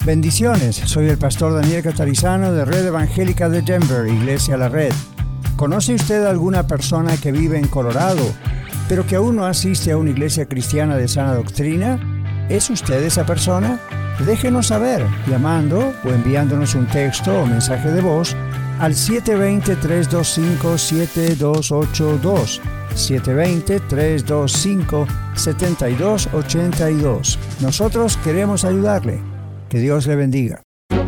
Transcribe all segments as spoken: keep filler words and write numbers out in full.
Bendiciones, soy el pastor Daniel Catarizano de Red Evangélica de Denver, Iglesia La Red. ¿Conoce usted a alguna persona que vive en Colorado, pero que aún no asiste a una iglesia cristiana de sana doctrina? ¿Es usted esa persona? Déjenos saber llamando o enviándonos un texto o mensaje de voz al siete dos cero, tres dos cinco, siete dos ocho dos, siete dos cero, tres dos cinco, siete dos ocho dos. Nosotros queremos ayudarle. Que Dios le bendiga.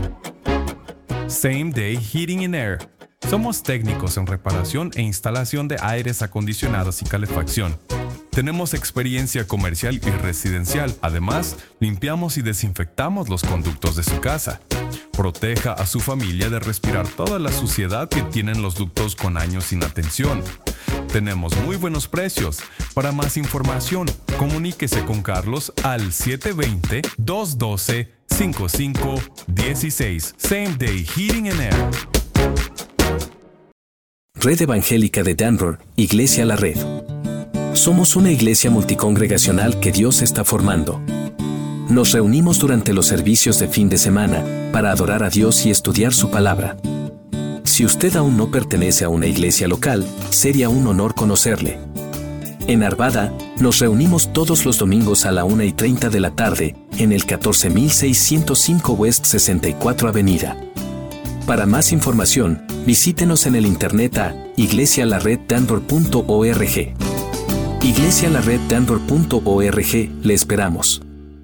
Same Day Heating and Air. Somos técnicos en reparación e instalación de aires acondicionados y calefacción. Tenemos experiencia comercial y residencial. Además, limpiamos y desinfectamos los conductos de su casa. Proteja a su familia de respirar toda la suciedad que tienen los ductos con años sin atención. Tenemos muy buenos precios. Para más información, comuníquese con Carlos al siete dos cero, dos uno dos, cinco cinco uno seis. Same Day Heating and Air. Red Evangélica de Denver, Iglesia La Red. Somos una iglesia multicongregacional que Dios está formando. Nos reunimos durante los servicios de fin de semana para adorar a Dios y estudiar su palabra. Si usted aún no pertenece a una iglesia local, sería un honor conocerle. En Arvada, nos reunimos todos los domingos a la una y treinta de la tarde, en el catorce mil seiscientos cinco West sesenta y cuatro Avenida. Para más información, visítenos en el internet a iglesia la red denver punto org. iglesia la red denver punto org, le esperamos.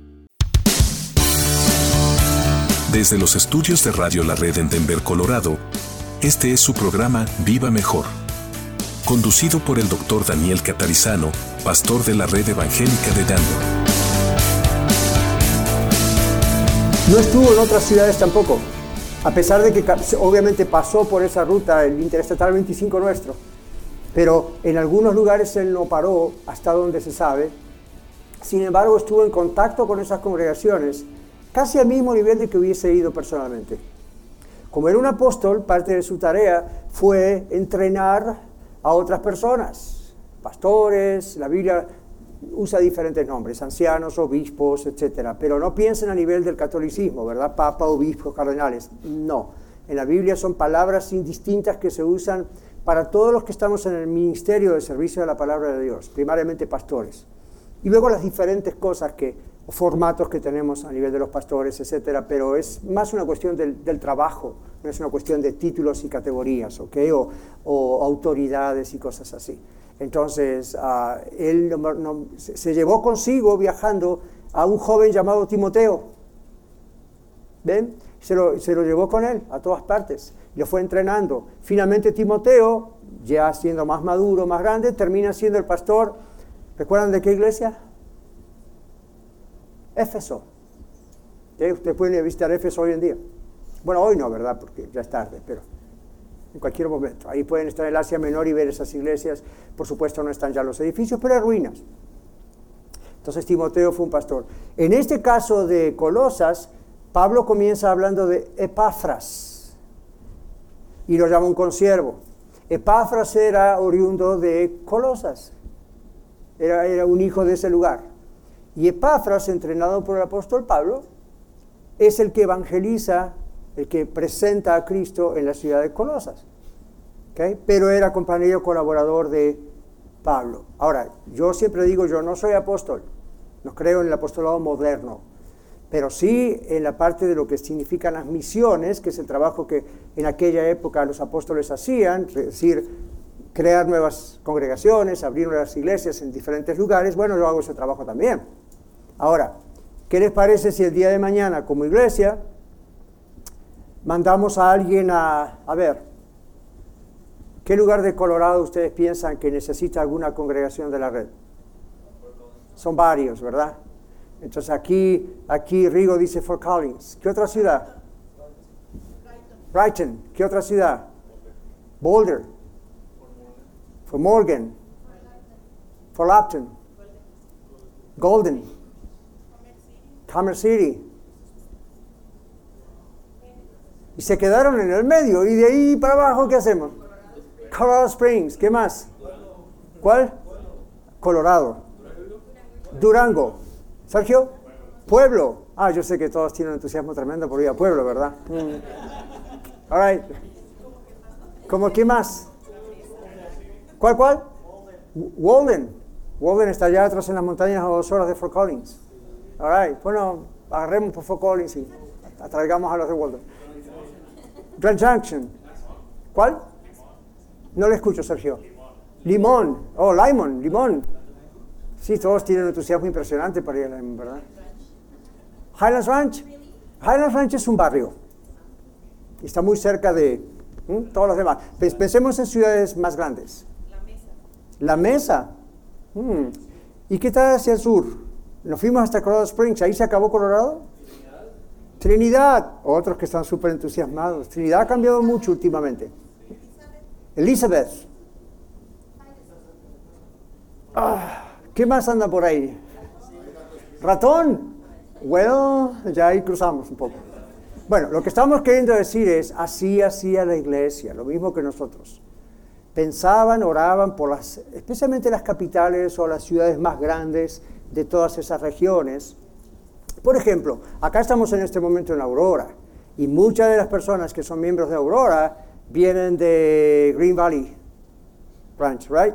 Desde los estudios de Radio La Red en Denver, Colorado, este es su programa Viva Mejor. Conducido por el doctor Daniel Catarizano, pastor de la Red Evangélica de Denver. No estuvo en otras ciudades tampoco, a pesar de que obviamente pasó por esa ruta, el Interestatal veinticinco nuestro, pero en algunos lugares él no paró, hasta donde se sabe. Sin embargo, estuvo en contacto con esas congregaciones, casi al mismo nivel de que hubiese ido personalmente. Como era un apóstol, parte de su tarea fue entrenar a otras personas, pastores. La Biblia usa diferentes nombres, ancianos, obispos, etcétera, pero no piensen a nivel del catolicismo, ¿verdad? Papa, obispos, cardenales, no. En la Biblia son palabras indistintas que se usan para todos los que estamos en el ministerio de servicio de la palabra de Dios, primariamente pastores. Y luego las diferentes cosas que, o formatos que tenemos a nivel de los pastores, etcétera, pero es más una cuestión del, del trabajo, no es una cuestión de títulos y categorías, ¿ok? O, o autoridades y cosas así. Entonces, uh, él no, no, se, se llevó consigo viajando a un joven llamado Timoteo. ¿Ven? Se lo, se lo llevó con él a todas partes. Lo fue entrenando. Finalmente Timoteo, ya siendo más maduro, más grande, termina siendo el pastor. ¿Recuerdan de qué iglesia? Éfeso. ¿Sí? Ustedes pueden visitar Éfeso hoy en día. Bueno, hoy no, ¿verdad? Porque ya es tarde, pero en cualquier momento. Ahí pueden estar en el Asia Menor y ver esas iglesias. Por supuesto no están ya los edificios, pero hay ruinas. Entonces Timoteo fue un pastor. En este caso de Colosas, Pablo comienza hablando de Epafras y lo llama un consiervo. Epafras era oriundo de Colosas, era, era un hijo de ese lugar. Y Epafras, entrenado por el apóstol Pablo, es el que evangeliza, el que presenta a Cristo en la ciudad de Colosas. ¿Okay? Pero era compañero colaborador de Pablo. Ahora, yo siempre digo, yo no soy apóstol, no creo en el apostolado moderno, pero sí en la parte de lo que significan las misiones, que es el trabajo que en aquella época los apóstoles hacían, es decir, crear nuevas congregaciones, abrir nuevas iglesias en diferentes lugares. Bueno, yo hago ese trabajo también. Ahora, ¿qué les parece si el día de mañana, como iglesia, mandamos a alguien a, a ver, ¿qué lugar de Colorado ustedes piensan que necesita alguna congregación de la red? Son varios, ¿verdad? Entonces aquí, aquí Rigo dice Fort Collins. ¿Qué otra ciudad? Brighton. ¿Qué otra ciudad? Boulder. Fort Morgan. Fort Lupton. Golden. Commerce City. Y se quedaron en el medio. Y de ahí para abajo, ¿qué hacemos? Colorado Springs. ¿Qué más? ¿Cuál? Colorado. Durango. Sergio, Pueblo. Ah, yo sé que todos tienen un entusiasmo tremendo por ir al pueblo, ¿verdad? Mm. All right. ¿Cómo qué más? ¿Cuál, cuál? Walden. Walden está allá atrás en las montañas a dos horas de Fort Collins. All right. Bueno, agarremos por Fort Collins y atraigamos a los de Walden. Grand Junction. ¿Cuál? No le escucho, Sergio. Limón. Oh, Limón, Limón. Sí, todos tienen un entusiasmo impresionante para ir a Limón, ¿verdad? Highlands Ranch. Highlands Ranch es un barrio. Está muy cerca de ¿hmm? todos los demás. Pensemos en ciudades más grandes. La Mesa. La Mesa. Hmm. ¿Y qué tal hacia el sur? Nos fuimos hasta Colorado Springs. ¿Ahí se acabó Colorado? Trinidad. Trinidad. Otros que están súper entusiasmados. Trinidad ha cambiado mucho últimamente. Elizabeth. Ah, ¿qué más anda por ahí? Ratón. Bueno, ya ahí cruzamos un poco. Bueno, lo que estamos queriendo decir es, así hacía la iglesia, lo mismo que nosotros. Pensaban, oraban por las, especialmente las capitales o las ciudades más grandes de todas esas regiones. Por ejemplo, acá estamos en este momento en Aurora, y muchas de las personas que son miembros de Aurora vienen de Green Valley Ranch, ¿right?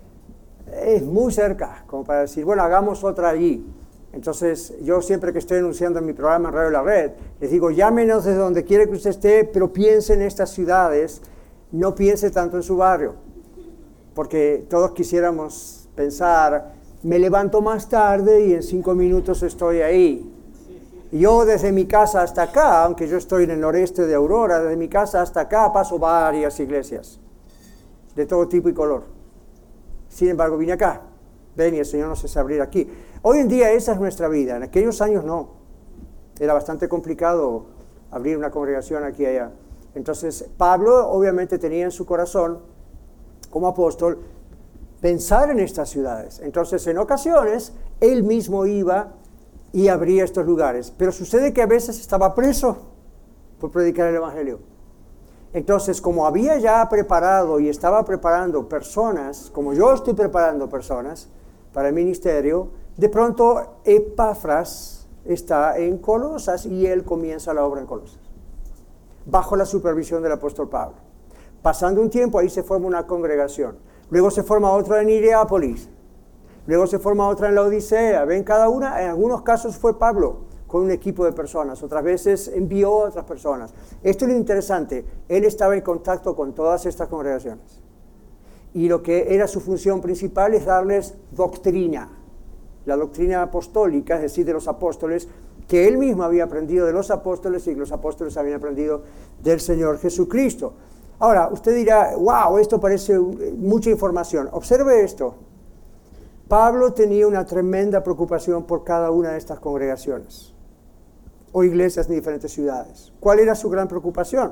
Es muy cerca, como para decir, bueno, hagamos otra allí. Entonces, yo siempre que estoy anunciando en mi programa en Radio La Red, les digo, llámenos desde donde quiera que usted esté, pero piense en estas ciudades, no piense tanto en su barrio. Porque todos quisiéramos pensar, me levanto más tarde y en cinco minutos estoy ahí. Y yo desde mi casa hasta acá, aunque yo estoy en el noreste de Aurora, desde mi casa hasta acá paso varias iglesias, de todo tipo y color. Sin embargo, vine acá. Ven, y el Señor nos hace abrir aquí. Hoy en día esa es nuestra vida. En aquellos años no. Era bastante complicado abrir una congregación aquí y allá. Entonces, Pablo obviamente tenía en su corazón, como apóstol, pensar en estas ciudades. Entonces, en ocasiones, él mismo iba y abría estos lugares. Pero sucede que a veces estaba preso por predicar el Evangelio. Entonces, como había ya preparado y estaba preparando personas, como yo estoy preparando personas para el ministerio, de pronto Epafras está en Colosas y él comienza la obra en Colosas, bajo la supervisión del apóstol Pablo. Pasando un tiempo, ahí se forma una congregación. Luego se forma otra en Hierápolis. Luego se forma otra en la Odisea. Ven, cada una, en algunos casos fue Pablo con un equipo de personas, otras veces envió a otras personas. Esto es lo interesante, él estaba en contacto con todas estas congregaciones. Y lo que era su función principal es darles doctrina, la doctrina apostólica, es decir, de los apóstoles, que él mismo había aprendido de los apóstoles y que los apóstoles habían aprendido del Señor Jesucristo. Ahora, usted dirá, wow, esto parece mucha información. Observe esto. Pablo tenía una tremenda preocupación por cada una de estas congregaciones o iglesias en diferentes ciudades. ¿Cuál era su gran preocupación?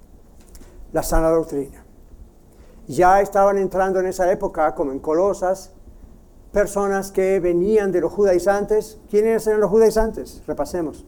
La sana doctrina. Ya estaban entrando en esa época, como en Colosas, personas que venían de los judaizantes. ¿Quiénes eran los judaizantes? Repasemos.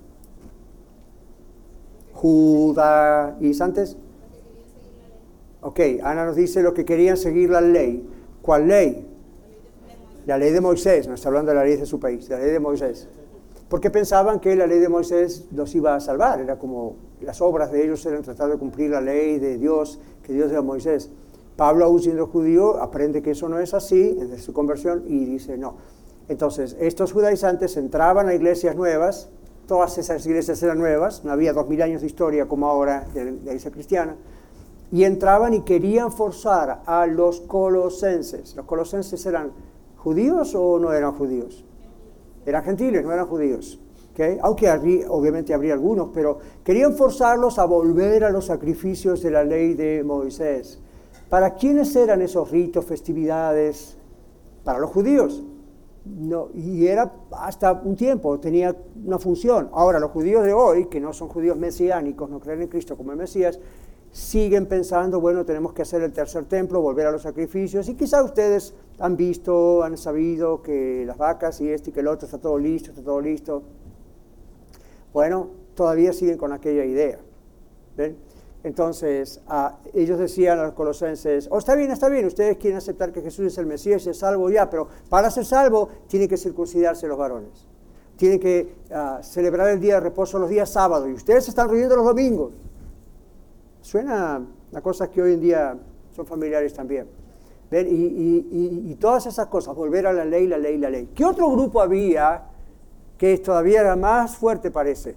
Judaizantes. Ok, Ana nos dice lo que querían seguir la ley. ¿Cuál ley? La ley de Moisés, no está hablando de la ley de su país, la ley de Moisés. Porque pensaban que la ley de Moisés los iba a salvar, era como las obras de ellos eran tratar de cumplir la ley de Dios, que Dios dio a Moisés. Pablo, aún siendo judío, aprende que eso no es así, desde su conversión, y dice no. Entonces, estos judaizantes entraban a iglesias nuevas, todas esas iglesias eran nuevas, no había dos mil años de historia como ahora de la iglesia cristiana, y entraban y querían forzar a los colosenses. Los colosenses eran ¿judíos o no eran judíos? Eran gentiles, no eran judíos. ¿Okay? Aunque habría, obviamente habría algunos, pero querían forzarlos a volver a los sacrificios de la ley de Moisés. ¿Para quiénes eran esos ritos, festividades? Para los judíos. No, y era hasta un tiempo, tenía una función. Ahora, los judíos de hoy, que no son judíos mesiánicos, no creen en Cristo como el Mesías, siguen pensando, bueno, tenemos que hacer el tercer templo, volver a los sacrificios, y quizá ustedes han visto, han sabido que las vacas y esto y que el otro está todo listo, está todo listo. Bueno, todavía siguen con aquella idea. ¿Ven? Entonces, uh, ellos decían a los colosenses, oh, está bien, está bien, ustedes quieren aceptar que Jesús es el Mesías y es salvo ya, pero para ser salvo tiene que circuncidarse los varones. tienen que uh, celebrar el día de reposo los días sábados y ustedes se están reuniendo los domingos. Suena a cosas que hoy en día son familiares también. ¿Ven? Y, y, y, y todas esas cosas, volver a la ley, la ley, la ley. ¿Qué otro grupo había que todavía era más fuerte, parece?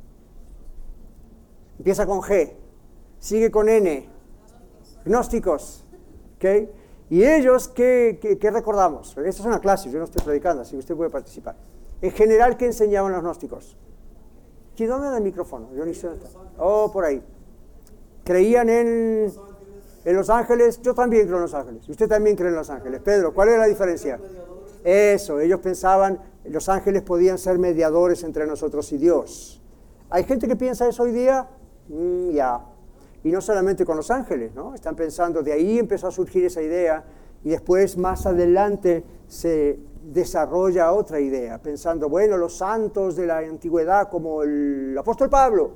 Empieza con G, sigue con N, gnósticos. ¿Okay? Y ellos, ¿qué, qué, qué recordamos? Esta es una clase, yo no estoy predicando, así que usted puede participar. En general, ¿qué enseñaban los gnósticos? ¿Quién dónde da el micrófono? Yo ni sé dónde está. Oh, por ahí. Creían en, en los ángeles. Yo también creo en los ángeles. Usted también cree en los ángeles. Pedro, ¿cuál es la diferencia? Eso, ellos pensaban, los ángeles podían ser mediadores entre nosotros y Dios. ¿Hay gente que piensa eso hoy día? Mm, ya. Y no solamente con los ángeles, ¿no? Están pensando, de ahí empezó a surgir esa idea y después más adelante se desarrolla otra idea, pensando, bueno, los santos de la antigüedad como el apóstol Pablo,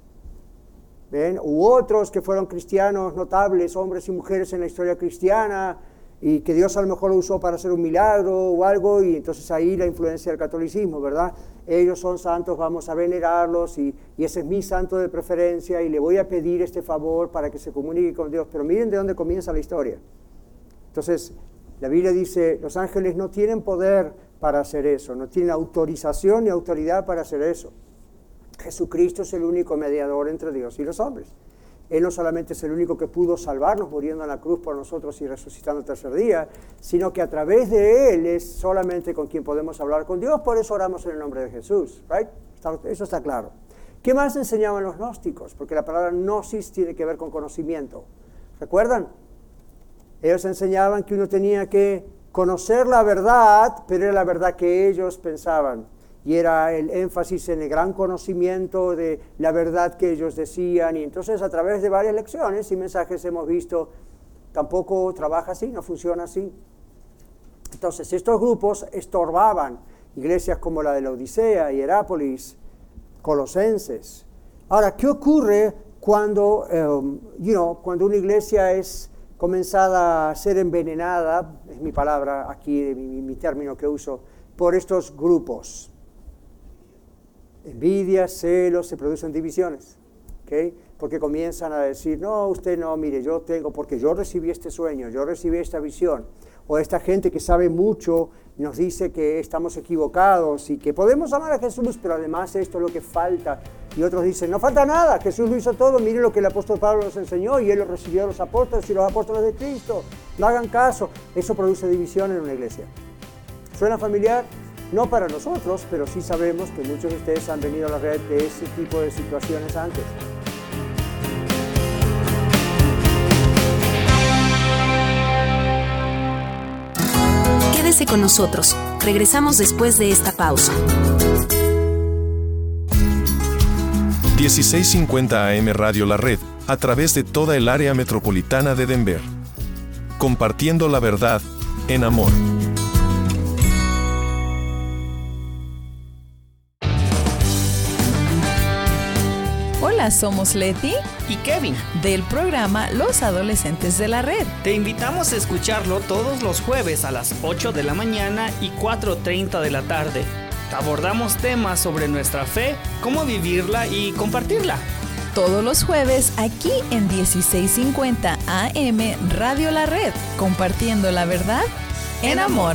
¿ven? U otros que fueron cristianos notables, hombres y mujeres en la historia cristiana, y que Dios a lo mejor lo usó para hacer un milagro o algo, y entonces ahí la influencia del catolicismo, ¿verdad? Ellos son santos, vamos a venerarlos, y, y ese es mi santo de preferencia, y le voy a pedir este favor para que se comunique con Dios. Pero miren de dónde comienza la historia. Entonces, la Biblia dice, los ángeles no tienen poder para hacer eso, no tienen autorización ni autoridad para hacer eso. Jesucristo es el único mediador entre Dios y los hombres. Él no solamente es el único que pudo salvarnos muriendo en la cruz por nosotros y resucitando el tercer día, sino que a través de Él es solamente con quien podemos hablar con Dios, por eso oramos en el nombre de Jesús, right? Eso está claro. ¿Qué más enseñaban los gnósticos? Porque la palabra gnosis tiene que ver con conocimiento. ¿Recuerdan? Ellos enseñaban que uno tenía que conocer la verdad, pero era la verdad que ellos pensaban. Y era el énfasis en el gran conocimiento de la verdad que ellos decían. Y entonces a través de varias lecciones y mensajes hemos visto, tampoco trabaja así, no funciona así. Entonces estos grupos estorbaban iglesias como la de la Odisea, Hierápolis, Colosenses. Ahora, ¿qué ocurre cuando, um, you know, cuando una iglesia es comenzada a ser envenenada, es mi palabra aquí, mi, mi término que uso, por estos grupos? Envidia, celos, se producen divisiones, ¿okay? Porque comienzan a decir, no, usted no, mire, yo tengo, porque yo recibí este sueño, yo recibí esta visión. O esta gente que sabe mucho nos dice que estamos equivocados y que podemos amar a Jesús, pero además esto es lo que falta. Y otros dicen, no falta nada, Jesús lo hizo todo, mire lo que el apóstol Pablo nos enseñó y él lo recibió de los apóstoles y los apóstoles de Cristo. No hagan caso. Eso produce división en una iglesia. ¿Suena familiar? No para nosotros, pero sí sabemos que muchos de ustedes han venido a la red de ese tipo de situaciones antes. Quédese con nosotros. Regresamos después de esta pausa. dieciséis cincuenta A M Radio La Red, a través de toda el área metropolitana de Denver. Compartiendo la verdad, en amor. Hola, somos Leti y Kevin del programa Los Adolescentes de la Red. Te invitamos a escucharlo todos los jueves a las ocho de la mañana y cuatro treinta de la tarde. Abordamos temas sobre nuestra fe, cómo vivirla y compartirla. Todos los jueves aquí en dieciséis cincuenta A M Radio La Red, compartiendo la verdad en amor.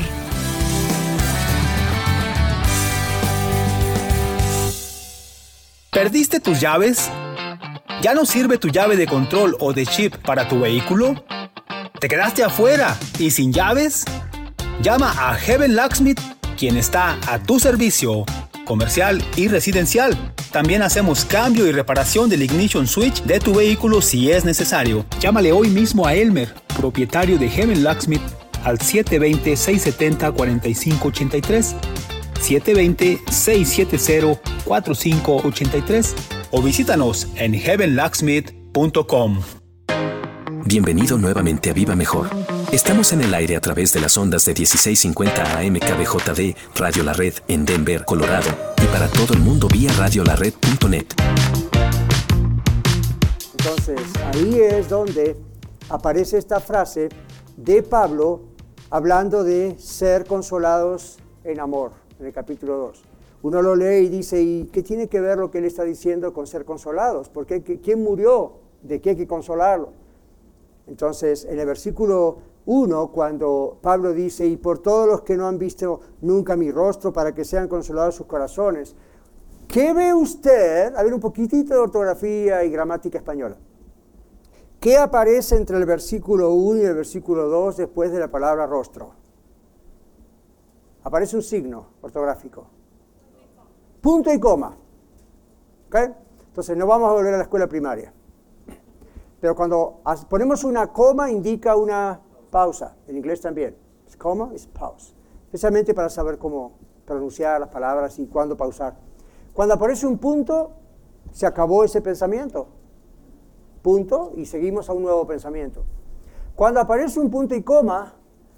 ¿Perdiste tus llaves? ¿Ya no sirve tu llave de control o de chip para tu vehículo? ¿Te quedaste afuera y sin llaves? Llama a Heaven Locksmith, quien está a tu servicio, comercial y residencial. También hacemos cambio y reparación del ignition switch de tu vehículo si es necesario. Llámale hoy mismo a Elmer, propietario de Heaven Locksmith, al siete dos cero, seis siete cero, cuatro cinco ocho tres, siete dos cero, seis siete cero, cuatro cinco ocho tres, o visítanos en heaven locksmith punto com. Bienvenido nuevamente a Viva Mejor. Estamos en el aire a través de las ondas de dieciséis cincuenta A M K B J D, Radio La Red, en Denver, Colorado, y para todo el mundo vía radio la red punto net. Entonces, ahí es donde aparece esta frase de Pablo hablando de ser consolados en amor, en el capítulo dos. Uno lo lee y dice, ¿y qué tiene que ver lo que él está diciendo con ser consolados? ¿Por qué? ¿Quién murió? ¿De qué hay que consolarlo? Entonces, en el versículo uno, cuando Pablo dice, y por todos los que no han visto nunca mi rostro, para que sean consolados sus corazones, ¿qué ve usted? A ver, un poquitito de ortografía y gramática española. ¿Qué aparece entre el versículo uno y el versículo dos después de la palabra rostro? Aparece un signo ortográfico. Punto y coma. ¿Ok? Entonces no vamos a volver a la escuela primaria. Pero cuando ponemos una coma indica una pausa. En inglés también. Es coma, es pause. Especialmente para saber cómo pronunciar las palabras y cuándo pausar. Cuando aparece un punto, se acabó ese pensamiento. Punto, y seguimos a un nuevo pensamiento. Cuando aparece un punto y coma,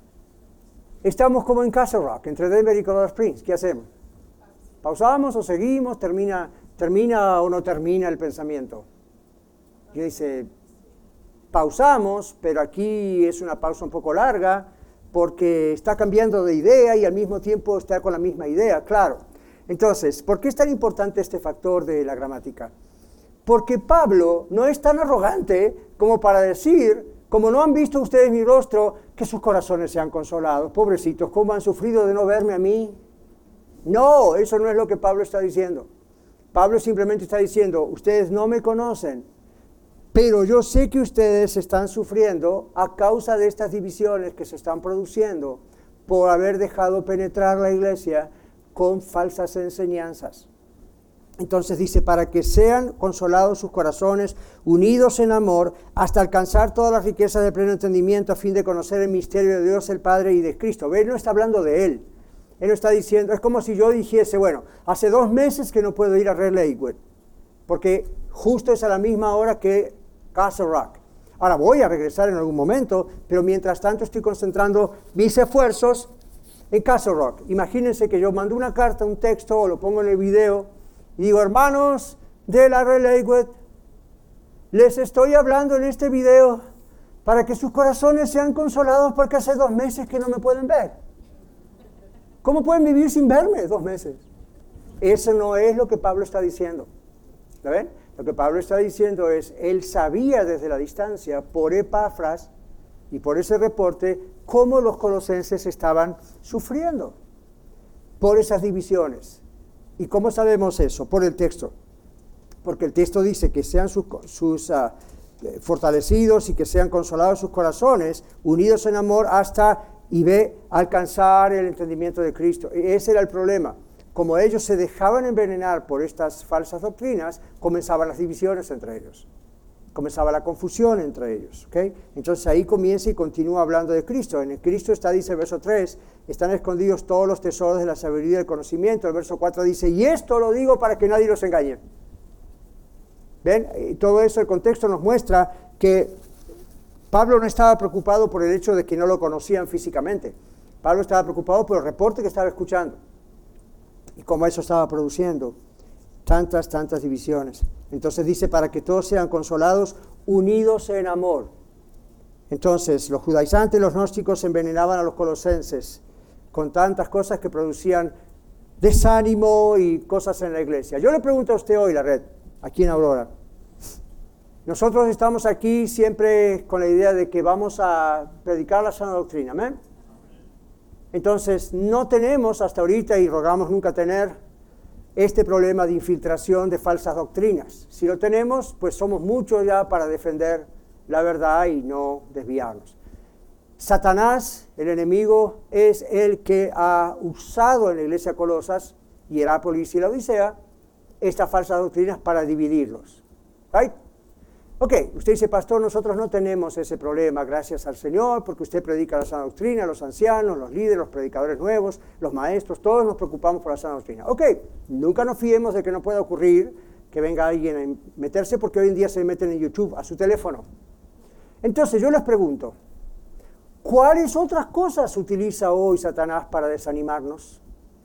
estamos como en Castle Rock, entre Denver y Colorado Springs. ¿Qué hacemos? ¿Pausamos o seguimos? ¿Termina, termina o no termina el pensamiento? Y dice, pausamos, pero aquí es una pausa un poco larga, porque está cambiando de idea y al mismo tiempo está con la misma idea, claro. Entonces, ¿por qué es tan importante este factor de la gramática? Porque Pablo no es tan arrogante como para decir, como no han visto ustedes mi rostro, que sus corazones sean consolados. Pobrecitos, ¿cómo han sufrido de no verme a mí? No, eso no es lo que Pablo está diciendo. Pablo simplemente está diciendo, ustedes no me conocen, pero yo sé que ustedes están sufriendo a causa de estas divisiones que se están produciendo por haber dejado penetrar la iglesia con falsas enseñanzas. Entonces dice, para que sean consolados sus corazones, unidos en amor, hasta alcanzar todas las riquezas del pleno entendimiento, a fin de conocer el misterio de Dios el Padre y de Cristo. ¿Ve? Él no está hablando de él. Él no está diciendo, es como si yo dijese, bueno, hace dos meses que no puedo ir a Red Lakewood, porque justo es a la misma hora que Castle Rock. Ahora voy a regresar en algún momento, pero mientras tanto estoy concentrando mis esfuerzos en Castle Rock. Imagínense que yo mando una carta, un texto, o lo pongo en el video, y digo, hermanos de la Red Lakewood, les estoy hablando en este video para que sus corazones sean consolados porque hace dos meses que no me pueden ver. ¿Cómo pueden vivir sin verme dos meses? Eso no es lo que Pablo está diciendo. ¿Lo ven? Lo que Pablo está diciendo es, él sabía desde la distancia, por Epafras y por ese reporte, cómo los colosenses estaban sufriendo por esas divisiones. ¿Y cómo sabemos eso? Por el texto. Porque el texto dice que sean sus, sus uh, fortalecidos y que sean consolados sus corazones, unidos en amor hasta y ve alcanzar el entendimiento de Cristo. Y ese era el problema. Como ellos se dejaban envenenar por estas falsas doctrinas, comenzaban las divisiones entre ellos. Comenzaba la confusión entre ellos. ¿Okay? Entonces ahí comienza y continúa hablando de Cristo. En el Cristo está, dice el verso tres, están escondidos todos los tesoros de la sabiduría y del conocimiento. El verso cuatro dice, y esto lo digo para que nadie los engañe. ¿Ven? Y todo eso, el contexto nos muestra que Pablo no estaba preocupado por el hecho de que no lo conocían físicamente. Pablo estaba preocupado por el reporte que estaba escuchando y cómo eso estaba produciendo tantas, tantas divisiones. Entonces dice, para que todos sean consolados, unidos en amor. Entonces, los judaizantes y los gnósticos envenenaban a los colosenses con tantas cosas que producían desánimo y cosas en la iglesia. Yo le pregunto a usted hoy, la red, aquí en Aurora. Nosotros estamos aquí siempre con la idea de que vamos a predicar la sana doctrina, ¿amén? Entonces, no tenemos hasta ahorita, y rogamos nunca tener, este problema de infiltración de falsas doctrinas. Si lo tenemos, pues somos muchos ya para defender la verdad y no desviarnos. Satanás, el enemigo, es el que ha usado en la iglesia de Colosas, Hierápolis y la Odisea, estas falsas doctrinas para dividirlos. ¿Right? Ok, usted dice, pastor, nosotros no tenemos ese problema, gracias al Señor, porque usted predica la sana doctrina, los ancianos, los líderes, los predicadores nuevos, los maestros, todos nos preocupamos por la sana doctrina. Ok, nunca nos fiemos de que no pueda ocurrir que venga alguien a meterse, porque hoy en día se meten en YouTube a su teléfono. Entonces yo les pregunto, ¿cuáles otras cosas utiliza hoy Satanás para desanimarnos?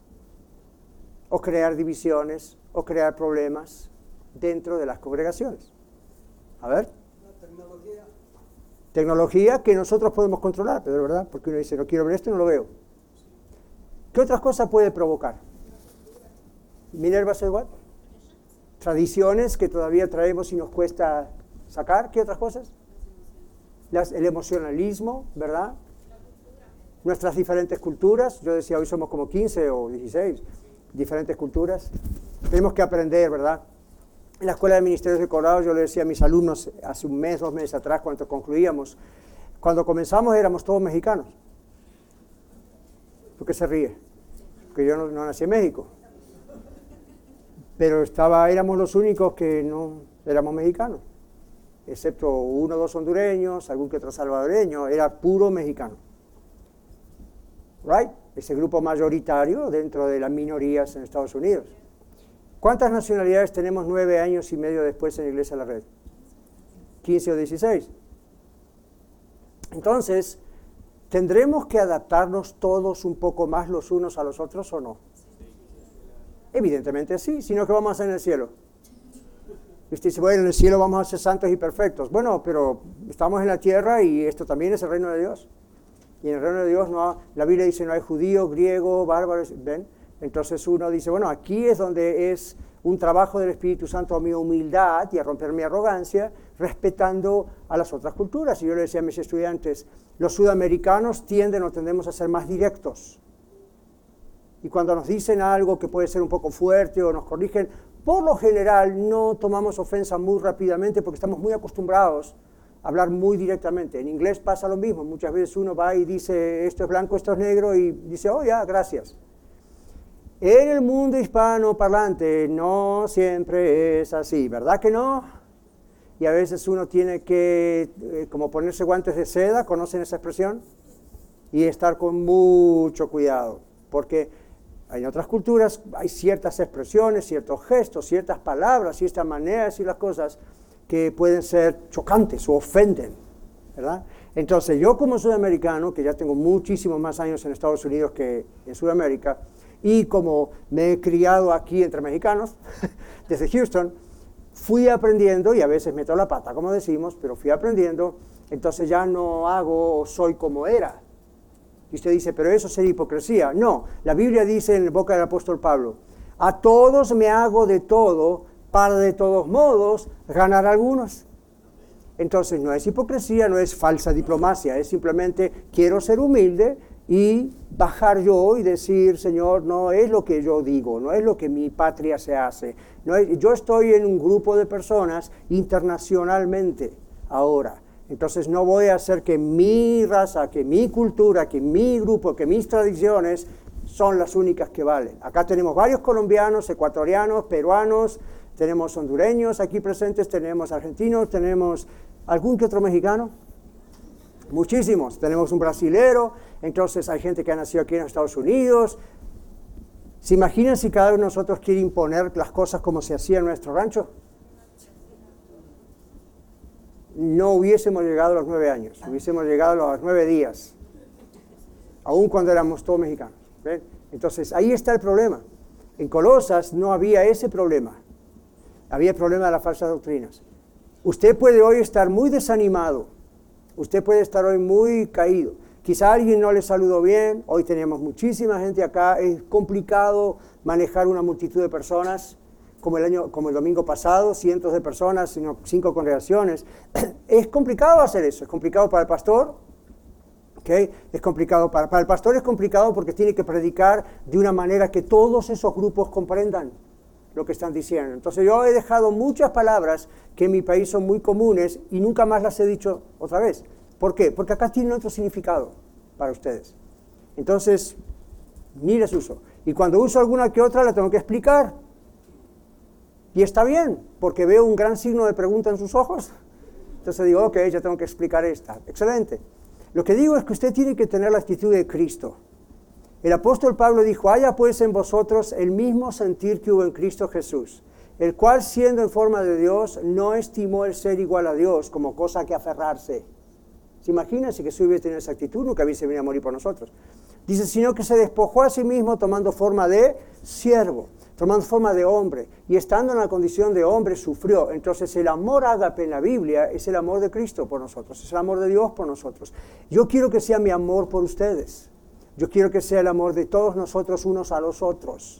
O crear divisiones, o crear problemas dentro de las congregaciones. A ver. La tecnología. Tecnología que nosotros podemos controlar, pero ¿verdad? Porque uno dice, no quiero ver esto y no lo veo. ¿Qué otras cosas puede provocar? Minerva says what? Tradiciones que todavía traemos y nos cuesta sacar. ¿Qué otras cosas? Las, el emocionalismo, ¿verdad? Nuestras diferentes culturas. Yo decía, hoy somos como quince o dieciséis diferentes culturas. Tenemos que aprender, ¿verdad? En la Escuela de Ministerios de Colorado yo le decía a mis alumnos hace un mes, dos meses atrás, cuando concluíamos, cuando comenzamos éramos todos mexicanos. ¿Por qué se ríe? Porque yo no, no nací en México. Pero estaba, éramos los únicos que no éramos mexicanos, excepto uno o dos hondureños, algún que otro salvadoreño, era puro mexicano. Right? Ese grupo mayoritario dentro de las minorías en Estados Unidos. ¿Cuántas nacionalidades tenemos nueve años y medio después en la Iglesia de la Red? ¿quince o dieciséis? Entonces, ¿tendremos que adaptarnos todos un poco más los unos a los otros o no? Evidentemente sí, sino que vamos a hacer en el cielo. Y usted dice, bueno, en el cielo vamos a ser santos y perfectos. Bueno, pero estamos en la tierra y esto también es el reino de Dios. Y en el reino de Dios no ha, la Biblia dice no hay judío, griego, bárbaro, ¿ven? Entonces uno dice, bueno, aquí es donde es un trabajo del Espíritu Santo a mi humildad y a romper mi arrogancia, respetando a las otras culturas. Y yo le decía a mis estudiantes, los sudamericanos tienden o tendemos a ser más directos. Y cuando nos dicen algo que puede ser un poco fuerte o nos corrigen, por lo general no tomamos ofensa muy rápidamente porque estamos muy acostumbrados a hablar muy directamente. En inglés pasa lo mismo. Muchas veces uno va y dice, esto es blanco, esto es negro, y dice, oh, ya, gracias. En el mundo hispano parlante no siempre es así, ¿verdad que no? Y a veces uno tiene que, eh, como ponerse guantes de seda, ¿conocen esa expresión? Y estar con mucho cuidado, porque en otras culturas hay ciertas expresiones, ciertos gestos, ciertas palabras, ciertas maneras de decir las cosas que pueden ser chocantes o ofenden, ¿verdad? Entonces yo como sudamericano, que ya tengo muchísimos más años en Estados Unidos que en Sudamérica, y como me he criado aquí entre mexicanos, desde Houston, fui aprendiendo, y a veces meto la pata, como decimos, pero fui aprendiendo, entonces ya no hago o soy como era. Y usted dice, pero eso sería hipocresía. No, la Biblia dice en la boca del apóstol Pablo, a todos me hago de todo, para de todos modos ganar a algunos. Entonces no es hipocresía, no es falsa diplomacia, es simplemente quiero ser humilde y bajar yo y decir, Señor, no es lo que yo digo, no es lo que mi patria se hace. No es, yo estoy en un grupo de personas internacionalmente ahora. Entonces no voy a hacer que mi raza, que mi cultura, que mi grupo, que mis tradiciones son las únicas que valen. Acá tenemos varios colombianos, ecuatorianos, peruanos, tenemos hondureños aquí presentes, tenemos argentinos, tenemos algún que otro mexicano, muchísimos, tenemos un brasilero, entonces hay gente que ha nacido aquí en Estados Unidos. ¿Se imaginan si cada uno de nosotros quiere imponer las cosas como se hacía en nuestro rancho? No hubiésemos llegado a los nueve años, hubiésemos llegado a los nueve días, aun cuando éramos todos mexicanos. ¿Ven? Entonces ahí está el problema. En Colosas no había ese problema, había el problema de las falsas doctrinas. Usted puede hoy estar muy desanimado, usted puede estar hoy muy caído, quizá alguien no le saludó bien, hoy tenemos muchísima gente acá, es complicado manejar una multitud de personas, como el, año, como el domingo pasado, cientos de personas, sino cinco congregaciones. Es complicado hacer eso, es complicado para el pastor, ¿okay? Es complicado para, para el pastor es complicado porque tiene que predicar de una manera que todos esos grupos comprendan lo que están diciendo. Entonces yo he dejado muchas palabras que en mi país son muy comunes y nunca más las he dicho otra vez. ¿Por qué? Porque acá tienen otro significado para ustedes. Entonces, ni les uso. Y cuando uso alguna que otra la tengo que explicar. Y está bien, porque veo un gran signo de pregunta en sus ojos. Entonces digo, ok, ya tengo que explicar esta. Excelente. Lo que digo es que usted tiene que tener la actitud de Cristo. El apóstol Pablo dijo, haya pues en vosotros el mismo sentir que hubo en Cristo Jesús, el cual siendo en forma de Dios, no estimó el ser igual a Dios como cosa que aferrarse. ¿Se imaginan si Jesús hubiera tenido esa actitud? Nunca hubiese venido a morir por nosotros. Dice, sino que se despojó a sí mismo tomando forma de siervo, tomando forma de hombre, y estando en la condición de hombre sufrió. Entonces el amor ágape en la Biblia es el amor de Cristo por nosotros, es el amor de Dios por nosotros. Yo quiero que sea mi amor por ustedes. Yo quiero que sea el amor de todos nosotros unos a los otros.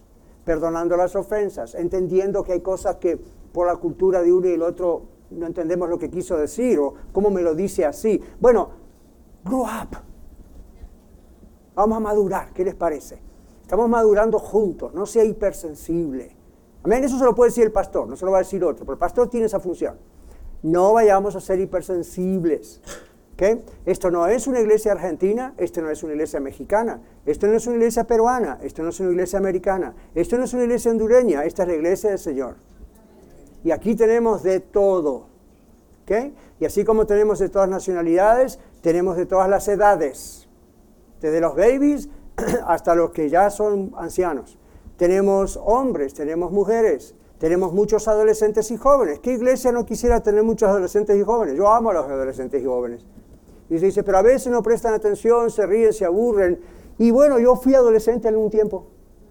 perdonando las ofensas, entendiendo que hay cosas que por la cultura de uno y el otro no entendemos lo que quiso decir o cómo me lo dice así. Bueno, grow up. Vamos a madurar, ¿qué les parece? Estamos madurando juntos, no sea hipersensible. Amén, eso se lo puede decir el pastor, no se lo va a decir otro, pero el pastor tiene esa función. No vayamos a ser hipersensibles. ¿Okay? Esto no es una iglesia argentina, esto no es una iglesia mexicana, esto no es una iglesia peruana, esto no es una iglesia americana, esto no es una iglesia hondureña, esta es la iglesia del Señor. Y aquí tenemos de todo. ¿Okay? Y así como tenemos de todas nacionalidades, tenemos de todas las edades. Desde los babies hasta los que ya son ancianos. Tenemos hombres, tenemos mujeres, tenemos muchos adolescentes y jóvenes. ¿Qué iglesia no quisiera tener muchos adolescentes y jóvenes? Yo amo a los adolescentes y jóvenes. Y se dice, pero a veces no prestan atención, se ríen, se aburren. Y bueno, yo fui adolescente en un tiempo.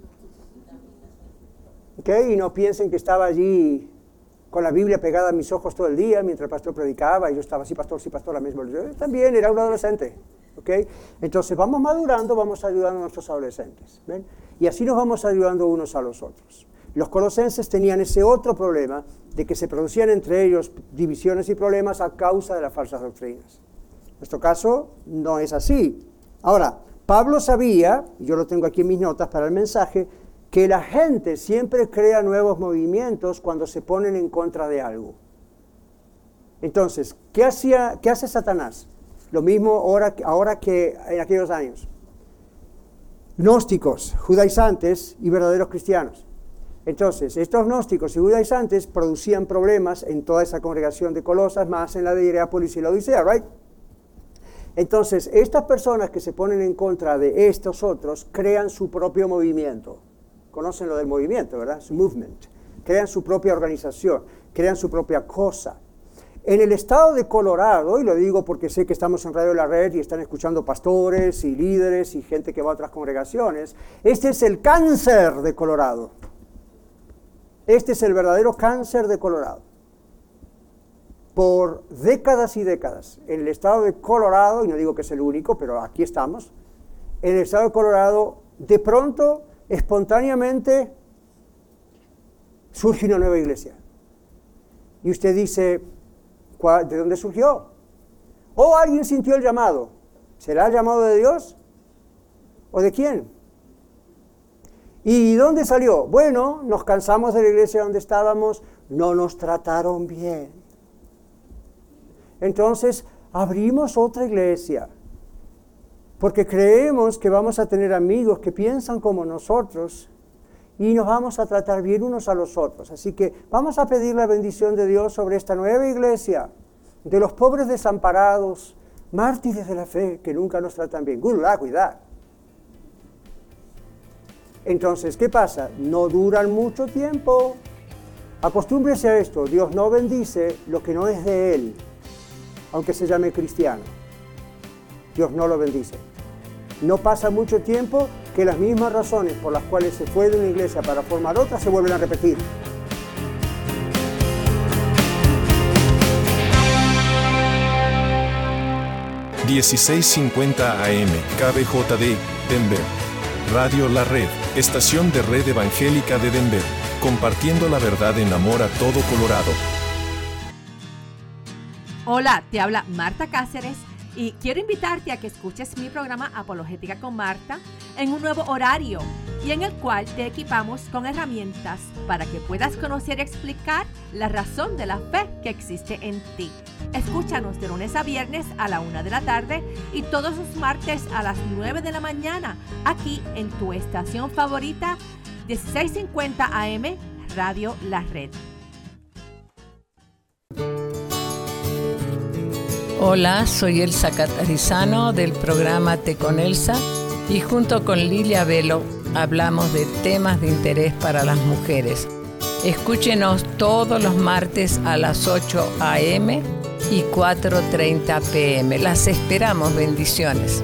¿Okay? Y no piensen que estaba allí con la Biblia pegada a mis ojos todo el día mientras el pastor predicaba y yo estaba, sí pastor, sí pastor, la misma. Yo también era un adolescente. ¿Okay? Entonces vamos madurando, vamos ayudando a nuestros adolescentes. ¿Ven? Y así nos vamos ayudando unos a los otros. Los colosenses tenían ese otro problema de que se producían entre ellos divisiones y problemas a causa de las falsas doctrinas. En nuestro caso no es así. Ahora, Pablo sabía, y yo lo tengo aquí en mis notas para el mensaje, que la gente siempre crea nuevos movimientos cuando se ponen en contra de algo. Entonces, ¿qué, hacía, qué hace Satanás? Lo mismo ahora, ahora que en aquellos años. Gnósticos, judaizantes y verdaderos cristianos. Entonces, estos gnósticos y judaizantes producían problemas en toda esa congregación de Colosas, más en la de Hierápolis y la Odisea, ¿right? Entonces, estas personas que se ponen en contra de estos otros crean su propio movimiento. Conocen lo del movimiento, ¿verdad? Su movement. Crean su propia organización, crean su propia cosa. En el estado de Colorado, y lo digo porque sé que estamos en Radio La Red y están escuchando pastores y líderes y gente que va a otras congregaciones, este es el cáncer de Colorado. Este es el verdadero cáncer de Colorado. Por décadas y décadas, en el estado de Colorado, y no digo que es el único, pero aquí estamos, en el estado de Colorado, de pronto, espontáneamente, surge una nueva iglesia. Y usted dice, ¿de dónde surgió? ¿O alguien sintió el llamado? ¿Será el llamado de Dios? ¿O de quién? ¿Y dónde salió? Bueno, nos cansamos de la iglesia donde estábamos, no nos trataron bien. Entonces, abrimos otra iglesia, porque creemos que vamos a tener amigos que piensan como nosotros y nos vamos a tratar bien unos a los otros. Así que vamos a pedir la bendición de Dios sobre esta nueva iglesia, de los pobres desamparados, mártires de la fe, que nunca nos tratan bien. Good luck with that. Entonces, ¿qué pasa? No duran mucho tiempo. Acostúmbrese a esto, Dios no bendice lo que no es de Él, aunque se llame cristiano. Dios no lo bendice. No pasa mucho tiempo que las mismas razones por las cuales se fue de una iglesia para formar otra se vuelven a repetir. dieciséis cincuenta A M, K B J D, Denver. Radio La Red, estación de Red Evangélica de Denver, compartiendo la verdad en amor a todo Colorado. Hola, te habla Marta Cáceres y quiero invitarte a que escuches mi programa Apologética con Marta en un nuevo horario y en el cual te equipamos con herramientas para que puedas conocer y explicar la razón de la fe que existe en ti. Escúchanos de lunes a viernes a la una de la tarde y todos los martes a las nueve de la mañana aquí en tu estación favorita dieciséis cincuenta A M Radio La Red. Hola, soy Elsa Catarizano del programa Te con Elsa y junto con Lilia Velo hablamos de temas de interés para las mujeres. Escúchenos todos los martes a las ocho A M y cuatro treinta P M. Las esperamos, bendiciones.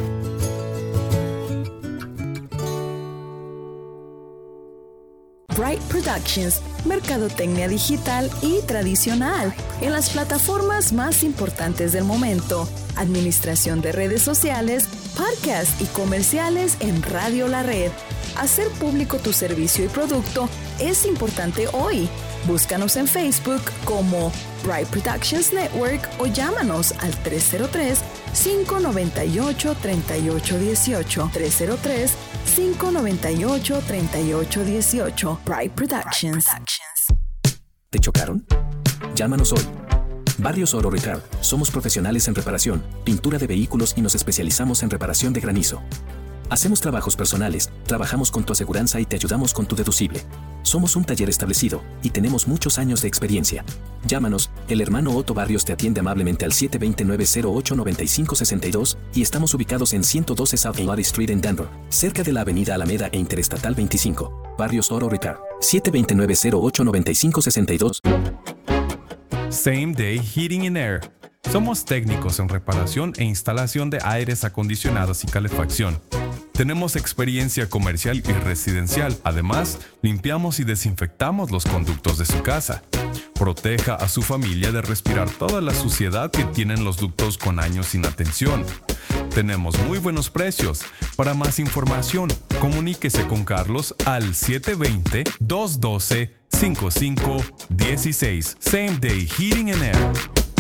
Bright Productions, mercadotecnia digital y tradicional en las plataformas más importantes del momento, administración de redes sociales, podcasts y comerciales en Radio La Red. Hacer público tu servicio y producto es importante hoy. Búscanos en Facebook como Bright Productions Network o llámanos al tres cero tres, cinco nueve ocho, tres ocho uno ocho. tres cero tres, cinco nueve ocho, tres ocho uno ocho. Bright Productions. ¿Te chocaron? Llámanos hoy. Barrios Oro Repair. Somos profesionales en reparación, pintura de vehículos y nos especializamos en reparación de granizo. Hacemos trabajos personales, trabajamos con tu aseguranza y te ayudamos con tu deducible. Somos un taller establecido y tenemos muchos años de experiencia. Llámanos, el hermano Otto Barrios te atiende amablemente al siete dos nueve, cero ocho nueve cinco seis dos y estamos ubicados en ciento doce South Lottie Street en Denver, cerca de la avenida Alameda e Interestatal veinticinco. Barrios Oro Repair. siete dos nueve, cero ocho nueve cinco seis dos. Same Day Heating and Air. Somos técnicos en reparación e instalación de aires acondicionados y calefacción. Tenemos experiencia comercial y residencial. Además, limpiamos y desinfectamos los conductos de su casa. Proteja a su familia de respirar toda la suciedad que tienen los ductos con años sin atención. Tenemos muy buenos precios. Para más información, comuníquese con Carlos al siete dos cero, dos uno dos, cinco cinco uno seis. Same Day Heating and Air.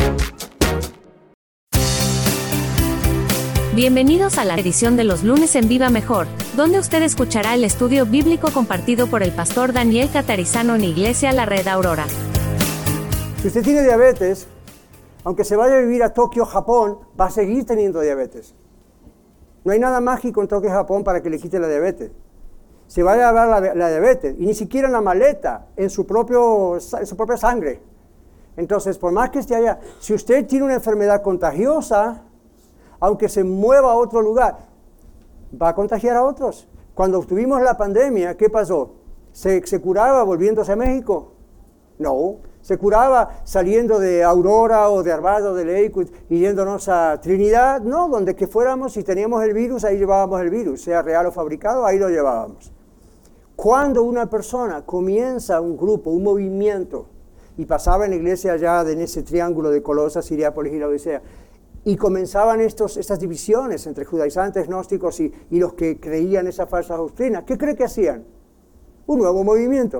Bienvenidos a la edición de los lunes en Viva Mejor, donde usted escuchará el estudio bíblico compartido por el pastor Daniel Catarizano en Iglesia La Red Aurora. Si usted tiene diabetes, aunque se vaya a vivir a Tokio, Japón, va a seguir teniendo diabetes. No hay nada mágico en Tokio, Japón para que le quite la diabetes. Se va a llevar la, la diabetes, y ni siquiera en la maleta, en su, propio, en su propia sangre. Entonces, por más que esté allá, si usted tiene una enfermedad contagiosa, aunque se mueva a otro lugar, va a contagiar a otros. Cuando tuvimos la pandemia, ¿qué pasó? ¿Se, se curaba volviéndose a México? No, se curaba saliendo de Aurora o de Arvado de Lakewood y yéndonos a Trinidad. No, donde que fuéramos, si teníamos el virus, ahí llevábamos el virus, sea real o fabricado, ahí lo llevábamos. Cuando una persona comienza un grupo, un movimiento, y pasaba en la iglesia allá en ese triángulo de Colosas, Hierápolis y Laodicea, y comenzaban estos, estas divisiones entre judaizantes, gnósticos y, y los que creían esa falsa doctrina. ¿Qué cree que hacían? Un nuevo movimiento.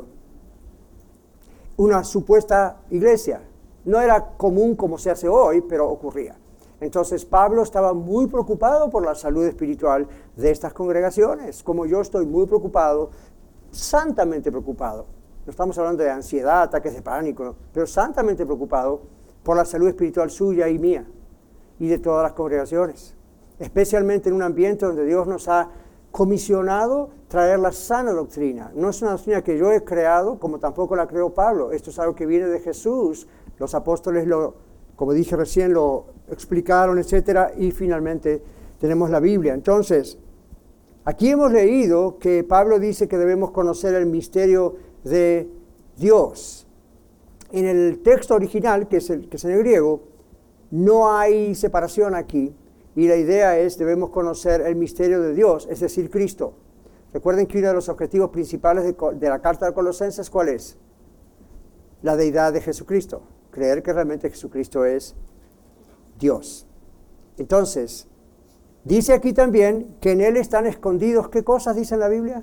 Una supuesta iglesia. No era común como se hace hoy, pero ocurría. Entonces Pablo estaba muy preocupado por la salud espiritual de estas congregaciones, como yo estoy muy preocupado, santamente preocupado. No estamos hablando de ansiedad, ataques de pánico, ¿no? Pero santamente preocupado por la salud espiritual suya y mía, y de todas las congregaciones, especialmente en un ambiente donde Dios nos ha comisionado traer la sana doctrina. No es una doctrina que yo he creado, como tampoco la creó Pablo. Esto es algo que viene de Jesús. Los apóstoles, lo, como dije recién, lo explicaron, etcétera, y finalmente tenemos la Biblia. Entonces, aquí hemos leído que Pablo dice que debemos conocer el misterio de Dios. En el texto original, que es, el, que es en el griego, no hay separación aquí, y la idea es, debemos conocer el misterio de Dios, es decir, Cristo. Recuerden que uno de los objetivos principales de, de la carta de Colosenses, ¿cuál es? La deidad de Jesucristo, creer que realmente Jesucristo es Dios. Entonces, dice aquí también que en Él están escondidos, ¿qué cosas dice en la Biblia?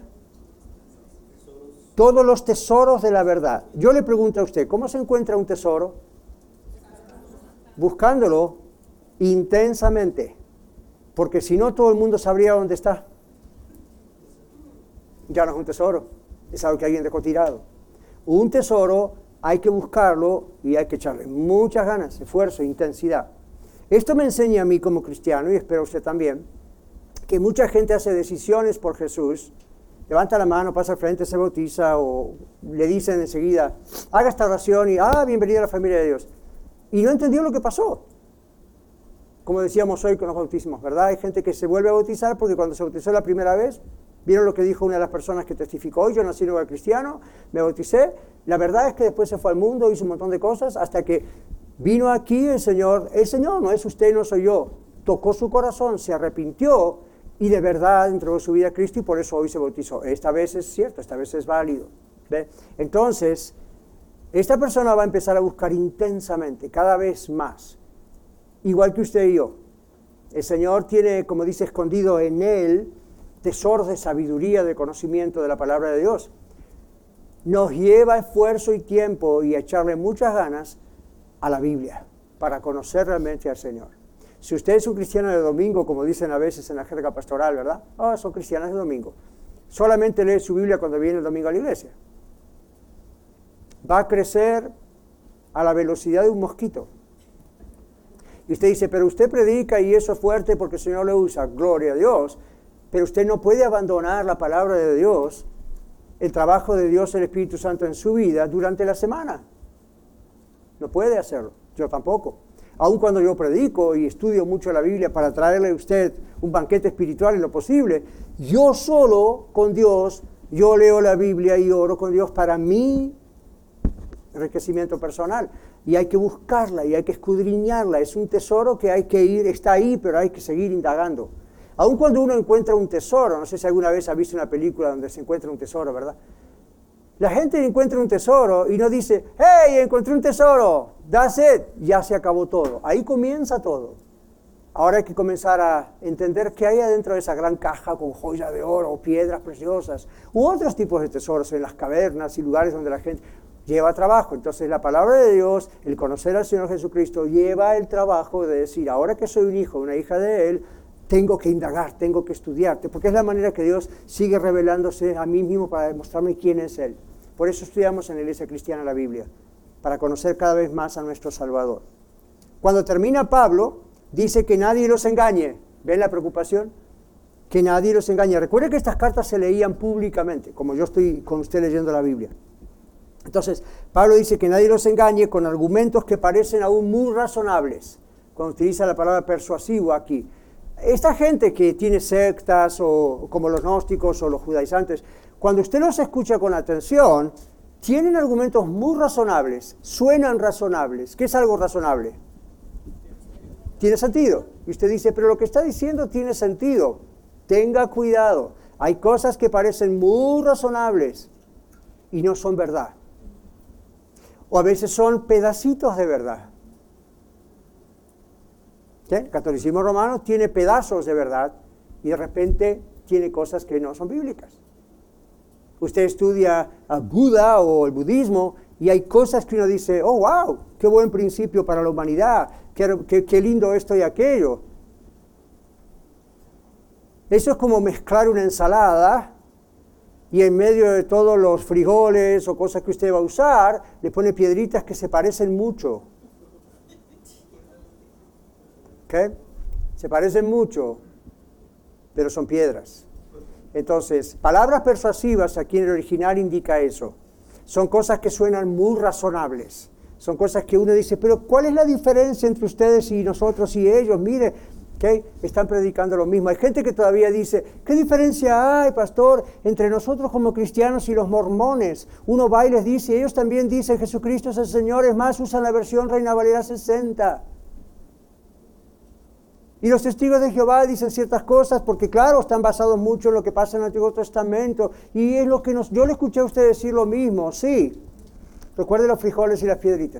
Todos los tesoros de la verdad. Yo le pregunto a usted, ¿cómo se encuentra un tesoro? Buscándolo intensamente, porque si no todo el mundo sabría dónde está. Ya no es un tesoro, es algo que alguien dejó tirado. Un tesoro hay que buscarlo y hay que echarle muchas ganas, esfuerzo, intensidad. Esto me enseña a mí como cristiano, y espero usted también, que mucha gente hace decisiones por Jesús, levanta la mano, pasa al frente, se bautiza, o le dicen enseguida, haga esta oración y, ah, bienvenido a la familia de Dios. Y no entendió lo que pasó. Como decíamos hoy con los bautismos, ¿verdad? Hay gente que se vuelve a bautizar porque cuando se bautizó la primera vez, vieron lo que dijo una de las personas que testificó, yo nací nuevo cristiano, me bauticé. La verdad es que después se fue al mundo, hizo un montón de cosas, hasta que vino aquí el Señor. El Señor no es usted, no soy yo. Tocó su corazón, se arrepintió y de verdad entregó su vida a Cristo y por eso hoy se bautizó. Esta vez es cierto, esta vez es válido. ¿Ve? Entonces, esta persona va a empezar a buscar intensamente, cada vez más, igual que usted y yo. El Señor tiene, como dice, escondido en Él tesoros de sabiduría, de conocimiento de la palabra de Dios. Nos lleva esfuerzo y tiempo y echarle muchas ganas a la Biblia para conocer realmente al Señor. Si usted es un cristiano de domingo, como dicen a veces en la jerga pastoral, ¿verdad? Oh, son cristianos de domingo. Solamente lee su Biblia cuando viene el domingo a la iglesia. Va a crecer a la velocidad de un mosquito. Y usted dice, pero usted predica y eso es fuerte porque el Señor le usa. Gloria a Dios. Pero usted no puede abandonar la palabra de Dios, el trabajo de Dios, el Espíritu Santo en su vida durante la semana. No puede hacerlo. Yo tampoco. Aun cuando yo predico y estudio mucho la Biblia para traerle a usted un banquete espiritual en lo posible, yo solo con Dios, yo leo la Biblia y oro con Dios para mi enriquecimiento personal. Y hay que buscarla y hay que escudriñarla. Es un tesoro que hay que ir, está ahí, pero hay que seguir indagando. Aun cuando uno encuentra un tesoro, no sé si alguna vez ha visto una película donde se encuentra un tesoro, ¿verdad? La gente encuentra un tesoro y no dice, hey, encontré un tesoro, that's it, ya se acabó todo. Ahí comienza todo. Ahora hay que comenzar a entender qué hay adentro de esa gran caja con joyas de oro o piedras preciosas u otros tipos de tesoros en las cavernas y lugares donde la gente lleva trabajo. Entonces la palabra de Dios, el conocer al Señor Jesucristo, lleva el trabajo de decir, ahora que soy un hijo, una hija de Él, tengo que indagar, tengo que estudiarte, porque es la manera que Dios sigue revelándose a mí mismo para demostrarme quién es Él. Por eso estudiamos en la Iglesia Cristiana la Biblia, para conocer cada vez más a nuestro Salvador. Cuando termina Pablo, dice que nadie los engañe. ¿Ven la preocupación? Que nadie los engañe. Recuerden que estas cartas se leían públicamente, como yo estoy con usted leyendo la Biblia. Entonces, Pablo dice que nadie los engañe con argumentos que parecen aún muy razonables, cuando utiliza la palabra persuasivo aquí. Esta gente que tiene sectas, o como los gnósticos o los judaizantes, cuando usted los escucha con atención, tienen argumentos muy razonables, suenan razonables. ¿Qué es algo razonable? Tiene sentido. Y usted dice, pero lo que está diciendo tiene sentido. Tenga cuidado. Hay cosas que parecen muy razonables y no son verdad. O a veces son pedacitos de verdad. ¿Sí? El catolicismo romano tiene pedazos de verdad y de repente tiene cosas que no son bíblicas. Usted estudia a Buda o el budismo y hay cosas que uno dice, oh, wow, qué buen principio para la humanidad, qué, qué, qué lindo esto y aquello. Eso es como mezclar una ensalada y en medio de todos los frijoles o cosas que usted va a usar, le pone piedritas que se parecen mucho. ¿Okay? Se parecen mucho, pero son piedras. Entonces, palabras persuasivas aquí en el original indica eso. Son cosas que suenan muy razonables. Son cosas que uno dice, pero ¿cuál es la diferencia entre ustedes y nosotros y ellos? Mire, ¿okay? Están predicando lo mismo. Hay gente que todavía dice, ¿qué diferencia hay, pastor, entre nosotros como cristianos y los mormones? Uno va y les dice, ellos también dicen, Jesucristo es el Señor, es más, usan la versión Reina Valera sesenta. Y los testigos de Jehová dicen ciertas cosas porque, claro, están basados mucho en lo que pasa en el Antiguo Testamento. Y es lo que nos... Yo le escuché a usted decir lo mismo, sí. Recuerde los frijoles y las piedritas.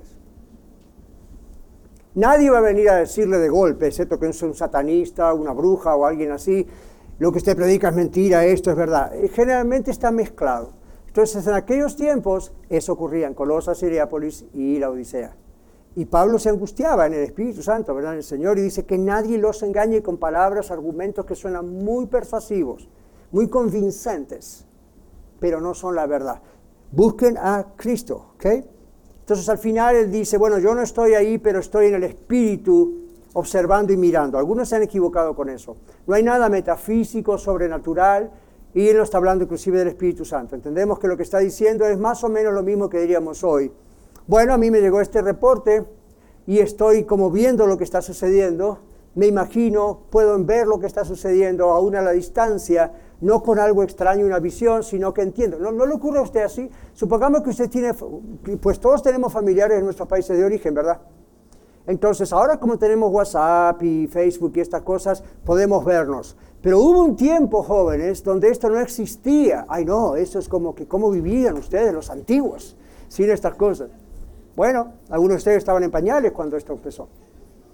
Nadie va a venir a decirle de golpe, excepto que es un satanista, una bruja o alguien así, lo que usted predica es mentira, esto es verdad. Generalmente está mezclado. Entonces, en aquellos tiempos, eso ocurría en Colosas, Hierápolis y la Odisea. Y Pablo se angustiaba en el Espíritu Santo, ¿verdad? En el Señor, y dice que nadie los engañe con palabras, argumentos que suenan muy persuasivos, muy convincentes, pero no son la verdad. Busquen a Cristo, ¿ok? Entonces al final él dice, bueno, yo no estoy ahí, pero estoy en el Espíritu observando y mirando. Algunos se han equivocado con eso. No hay nada metafísico, sobrenatural, y él no está hablando inclusive del Espíritu Santo. Entendemos que lo que está diciendo es más o menos lo mismo que diríamos hoy. Bueno, a mí me llegó este reporte y estoy como viendo lo que está sucediendo, me imagino, puedo ver lo que está sucediendo aún a la distancia, no con algo extraño, una visión, sino que entiendo. ¿No, no le ocurre a usted así? Supongamos que usted tiene, pues todos tenemos familiares en nuestros países de origen, ¿verdad? Entonces, ahora como tenemos WhatsApp y Facebook y estas cosas, podemos vernos. Pero hubo un tiempo, jóvenes, donde esto no existía. Ay, no, eso es como que cómo vivían ustedes, los antiguos, sin estas cosas. Bueno, algunos de ustedes estaban en pañales cuando esto empezó.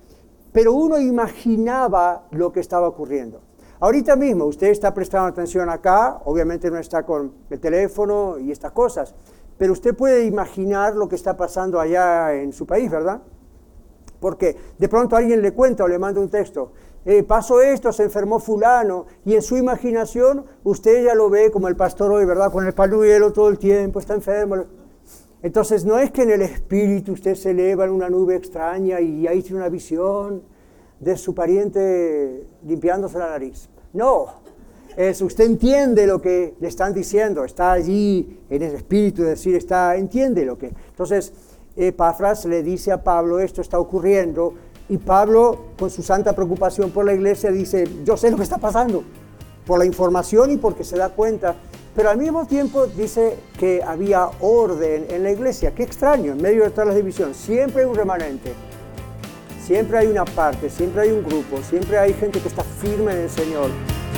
pero uno imaginaba lo que estaba ocurriendo. Ahorita mismo usted está prestando atención acá, obviamente no está con el teléfono y estas cosas, pero usted puede imaginar lo que está pasando allá en su país, ¿verdad? Porque de pronto alguien le cuenta o le manda un texto, eh, pasó esto, se enfermó fulano, y en su imaginación usted ya lo ve como el pastor hoy, ¿verdad? Con el pañuelo todo el tiempo, está enfermo. Entonces no es que en el espíritu usted se eleva en una nube extraña y ahí tiene una visión de su pariente limpiándose la nariz. No, es, usted entiende lo que le están diciendo, está allí en el espíritu, es decir, está, entiende lo que... Entonces, Epafras le dice a Pablo, esto está ocurriendo, y Pablo, con su santa preocupación por la iglesia, dice, yo sé lo que está pasando, por la información y porque se da cuenta, pero al mismo tiempo dice que había orden en la iglesia. Qué extraño, en medio de todas las divisiones, siempre hay un remanente, siempre hay una parte, siempre hay un grupo, siempre hay gente que está firme en el Señor.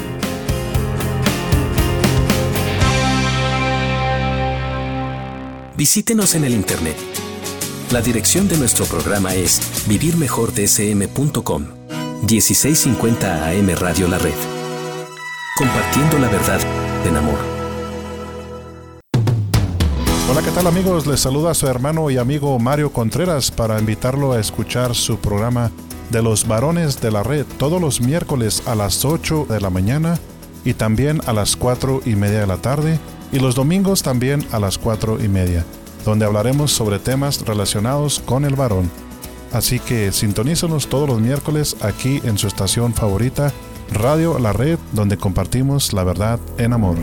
Visítenos en el internet. La dirección de nuestro programa es vivir mejor d s m punto com. dieciséis cincuenta A M Radio La Red. Compartiendo la verdad en amor. Hola, ¿qué tal amigos? Les saluda su hermano y amigo Mario Contreras para invitarlo a escuchar su programa de los varones de la red todos los miércoles a las ocho de la mañana y también a las cuatro y media de la tarde y los domingos también a las cuatro y media, donde hablaremos sobre temas relacionados con el varón. Así que sintonícenos todos los miércoles aquí en su estación favorita, Radio La Red, donde compartimos la verdad en amor.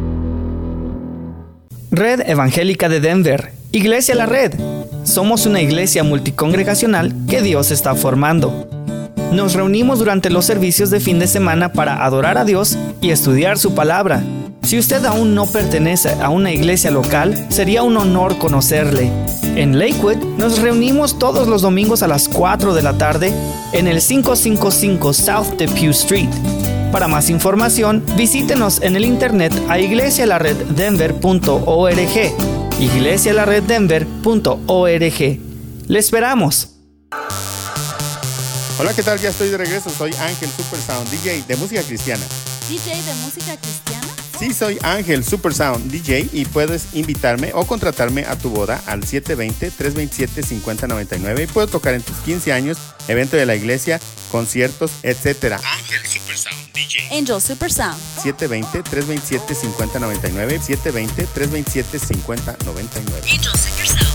Red Evangélica de Denver, Iglesia La Red. Somos una iglesia multicongregacional que Dios está formando. Nos reunimos durante los servicios de fin de semana para adorar a Dios y estudiar su palabra. Si usted aún no pertenece a una iglesia local, sería un honor conocerle. En Lakewood nos reunimos todos los domingos a las cuatro de la tarde en el quinientos cincuenta y cinco South Depew Street. Para más información, visítenos en el internet a iglesia la red denver punto org, iglesia la red denver punto org. ¡Le esperamos! Hola, ¿qué tal? Ya estoy de regreso. Soy Ángel Supersound, D J de música cristiana. ¿D J de música cristiana? Sí, soy Ángel Supersound, D J, y puedes invitarme o contratarme a tu boda al siete dos cero, tres dos siete, cinco cero nueve nueve y puedo tocar en tus quince años, evento de la iglesia, conciertos, etcétera. Ángel Supersound, D J. Angel Supersound. siete dos cero, tres dos siete, cinco cero nueve nueve, siete dos cero, tres dos siete, cinco cero nueve nueve. Angel Supersound.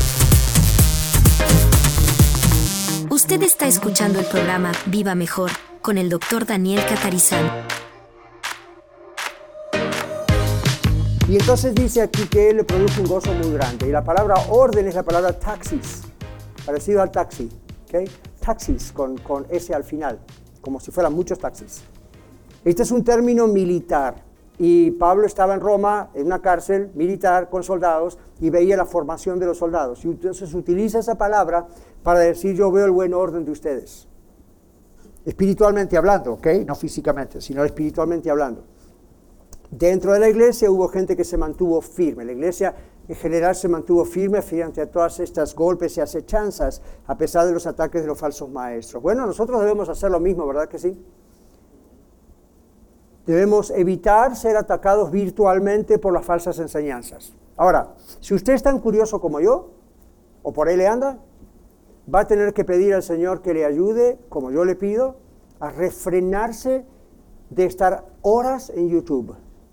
Usted está escuchando el programa Viva Mejor con el doctor Daniel Catarizano. Y entonces dice aquí que él le produce un gozo muy grande. Y la palabra orden es la palabra taxis, parecido al taxi, ¿okay? Taxis con, con S al final, como si fueran muchos taxis. Este es un término militar. Y Pablo estaba en Roma, en una cárcel militar con soldados, y veía la formación de los soldados. Y entonces utiliza esa palabra para decir, yo veo el buen orden de ustedes. Espiritualmente hablando, ¿ok? No físicamente, sino espiritualmente hablando. Dentro de la iglesia hubo gente que se mantuvo firme. La iglesia en general se mantuvo firme frente a todas estas golpes y acechanzas, a pesar de los ataques de los falsos maestros. Bueno, nosotros debemos hacer lo mismo, ¿verdad que sí? Debemos evitar ser atacados virtualmente por las falsas enseñanzas. Ahora, si usted es tan curioso como yo, o por ahí le anda, va a tener que pedir al Señor que le ayude, como yo le pido, a refrenarse de estar horas en YouTube.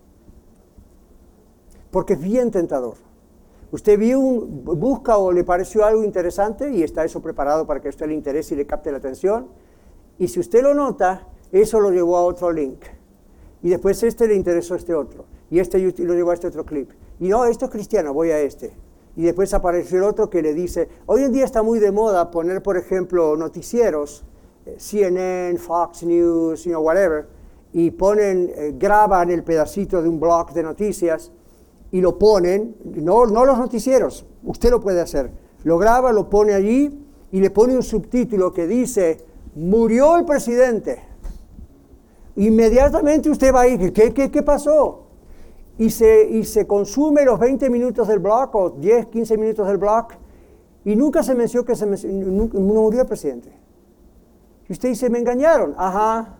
Porque es bien tentador. Usted vio un, busca o le pareció algo interesante y está eso preparado para que a usted le interese y le capte la atención. Y si usted lo nota, eso lo llevó a otro link. Y después este le interesó a este otro. Y este lo llevó a este otro clip. Y no, esto es cristiano, voy a este. Y después apareció el otro que le dice, hoy en día está muy de moda poner, por ejemplo, noticieros, C N N, Fox News, you know, whatever, y ponen, eh, graban el pedacito de un blog de noticias y lo ponen, no, no los noticieros, usted lo puede hacer, lo graba, lo pone allí y le pone un subtítulo que dice, murió el presidente. Inmediatamente usted va a ir, ¿qué, qué, qué pasó? Y se, y se consume los veinte minutos del blog o diez, quince minutos del blog y nunca se mencionó que se mencionó, no murió el presidente. Y usted dice, me engañaron. Ajá.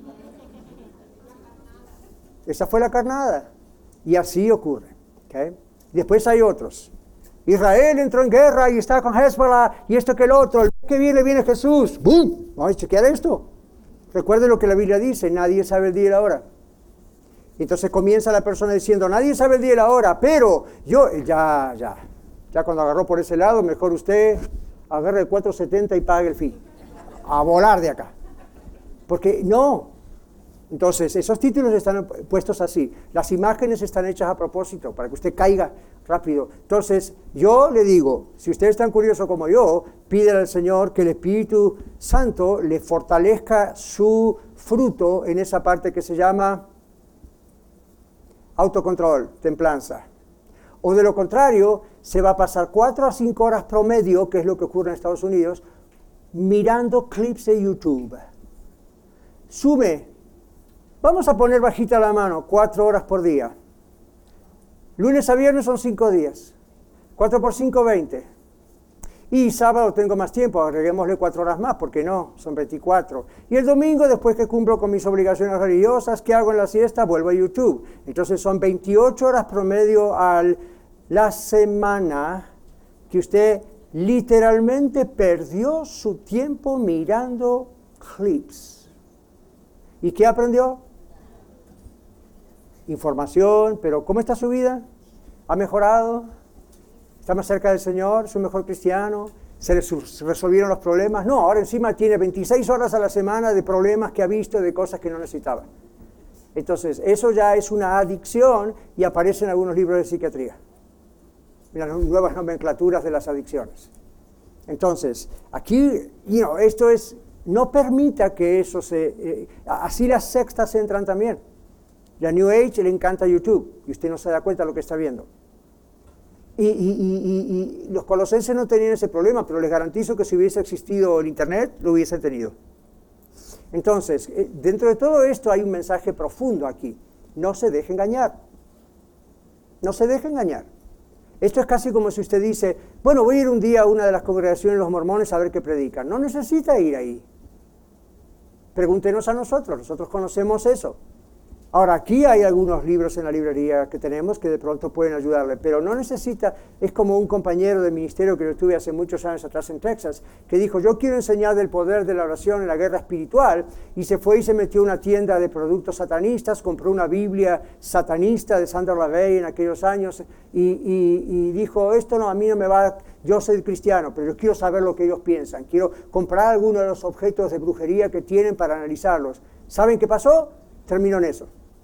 Esa fue la carnada. Y así ocurre. ¿Okay? Después hay otros. Israel entró en guerra y está con Hezbollah y esto que el otro. El que viene, viene Jesús. ¡Bum! Vamos a chequear esto. Recuerden lo que la Biblia dice, nadie sabe el día y la hora. Entonces comienza la persona diciendo, nadie sabe el día y la hora, pero yo, ya, ya. Ya cuando agarró por ese lado, mejor usted agarre el cuatro setenta y pague el fee. A volar de acá. Porque no. Entonces, esos títulos están puestos así. Las imágenes están hechas a propósito, para que usted caiga rápido. Entonces, yo le digo, si usted es tan curioso como yo, pídele al Señor que el Espíritu Santo le fortalezca su fruto en esa parte que se llama autocontrol, templanza. O de lo contrario, se va a pasar cuatro a cinco horas promedio, que es lo que ocurre en Estados Unidos, mirando clips de YouTube. Sube, vamos a poner bajita la mano, cuatro horas por día. Lunes a viernes son cinco días. cuatro por cinco, veinte. Y sábado tengo más tiempo, agreguémosle cuatro horas más, ¿por qué no? Son veinticuatro. Y el domingo, después que cumplo con mis obligaciones religiosas, ¿qué hago en la siesta? Vuelvo a YouTube. Entonces son veintiocho horas promedio a la semana que usted literalmente perdió su tiempo mirando clips. ¿Y qué aprendió? Información, pero ¿cómo está su vida? ¿Ha mejorado? ¿Está más cerca del Señor? ¿Es un mejor cristiano? ¿Se le resolvieron los problemas? No, ahora encima tiene veintiséis horas a la semana de problemas que ha visto, de cosas que no necesitaba. Entonces, eso ya es una adicción y aparece en algunos libros de psiquiatría. Las nuevas nomenclaturas de las adicciones. Entonces, aquí, you know, esto es, no permita que eso se... Eh, así las sectas entran también. La New Age le encanta YouTube y usted no se da cuenta de lo que está viendo. Y, y, y, y los colosenses no tenían ese problema, pero les garantizo que si hubiese existido el Internet, lo hubiesen tenido. Entonces, dentro de todo esto hay un mensaje profundo aquí. No se deje engañar. No se deje engañar. Esto es casi como si usted dice, bueno, voy a ir un día a una de las congregaciones de los mormones a ver qué predican. No necesita ir ahí. Pregúntenos a nosotros, nosotros conocemos eso. Ahora, aquí hay algunos libros en la librería que tenemos que de pronto pueden ayudarle, pero no necesita, es como un compañero de ministerio que yo tuve hace muchos años atrás en Texas, que dijo, yo quiero enseñar del poder de la oración en la guerra espiritual, y se fue y se metió a una tienda de productos satanistas, compró una Biblia satanista de Sandra LaVey en aquellos años, y, y, y dijo, esto no, a mí no me va, yo soy cristiano, pero yo quiero saber lo que ellos piensan, quiero comprar algunos de los objetos de brujería que tienen para analizarlos. ¿Saben qué pasó? Terminó en eso.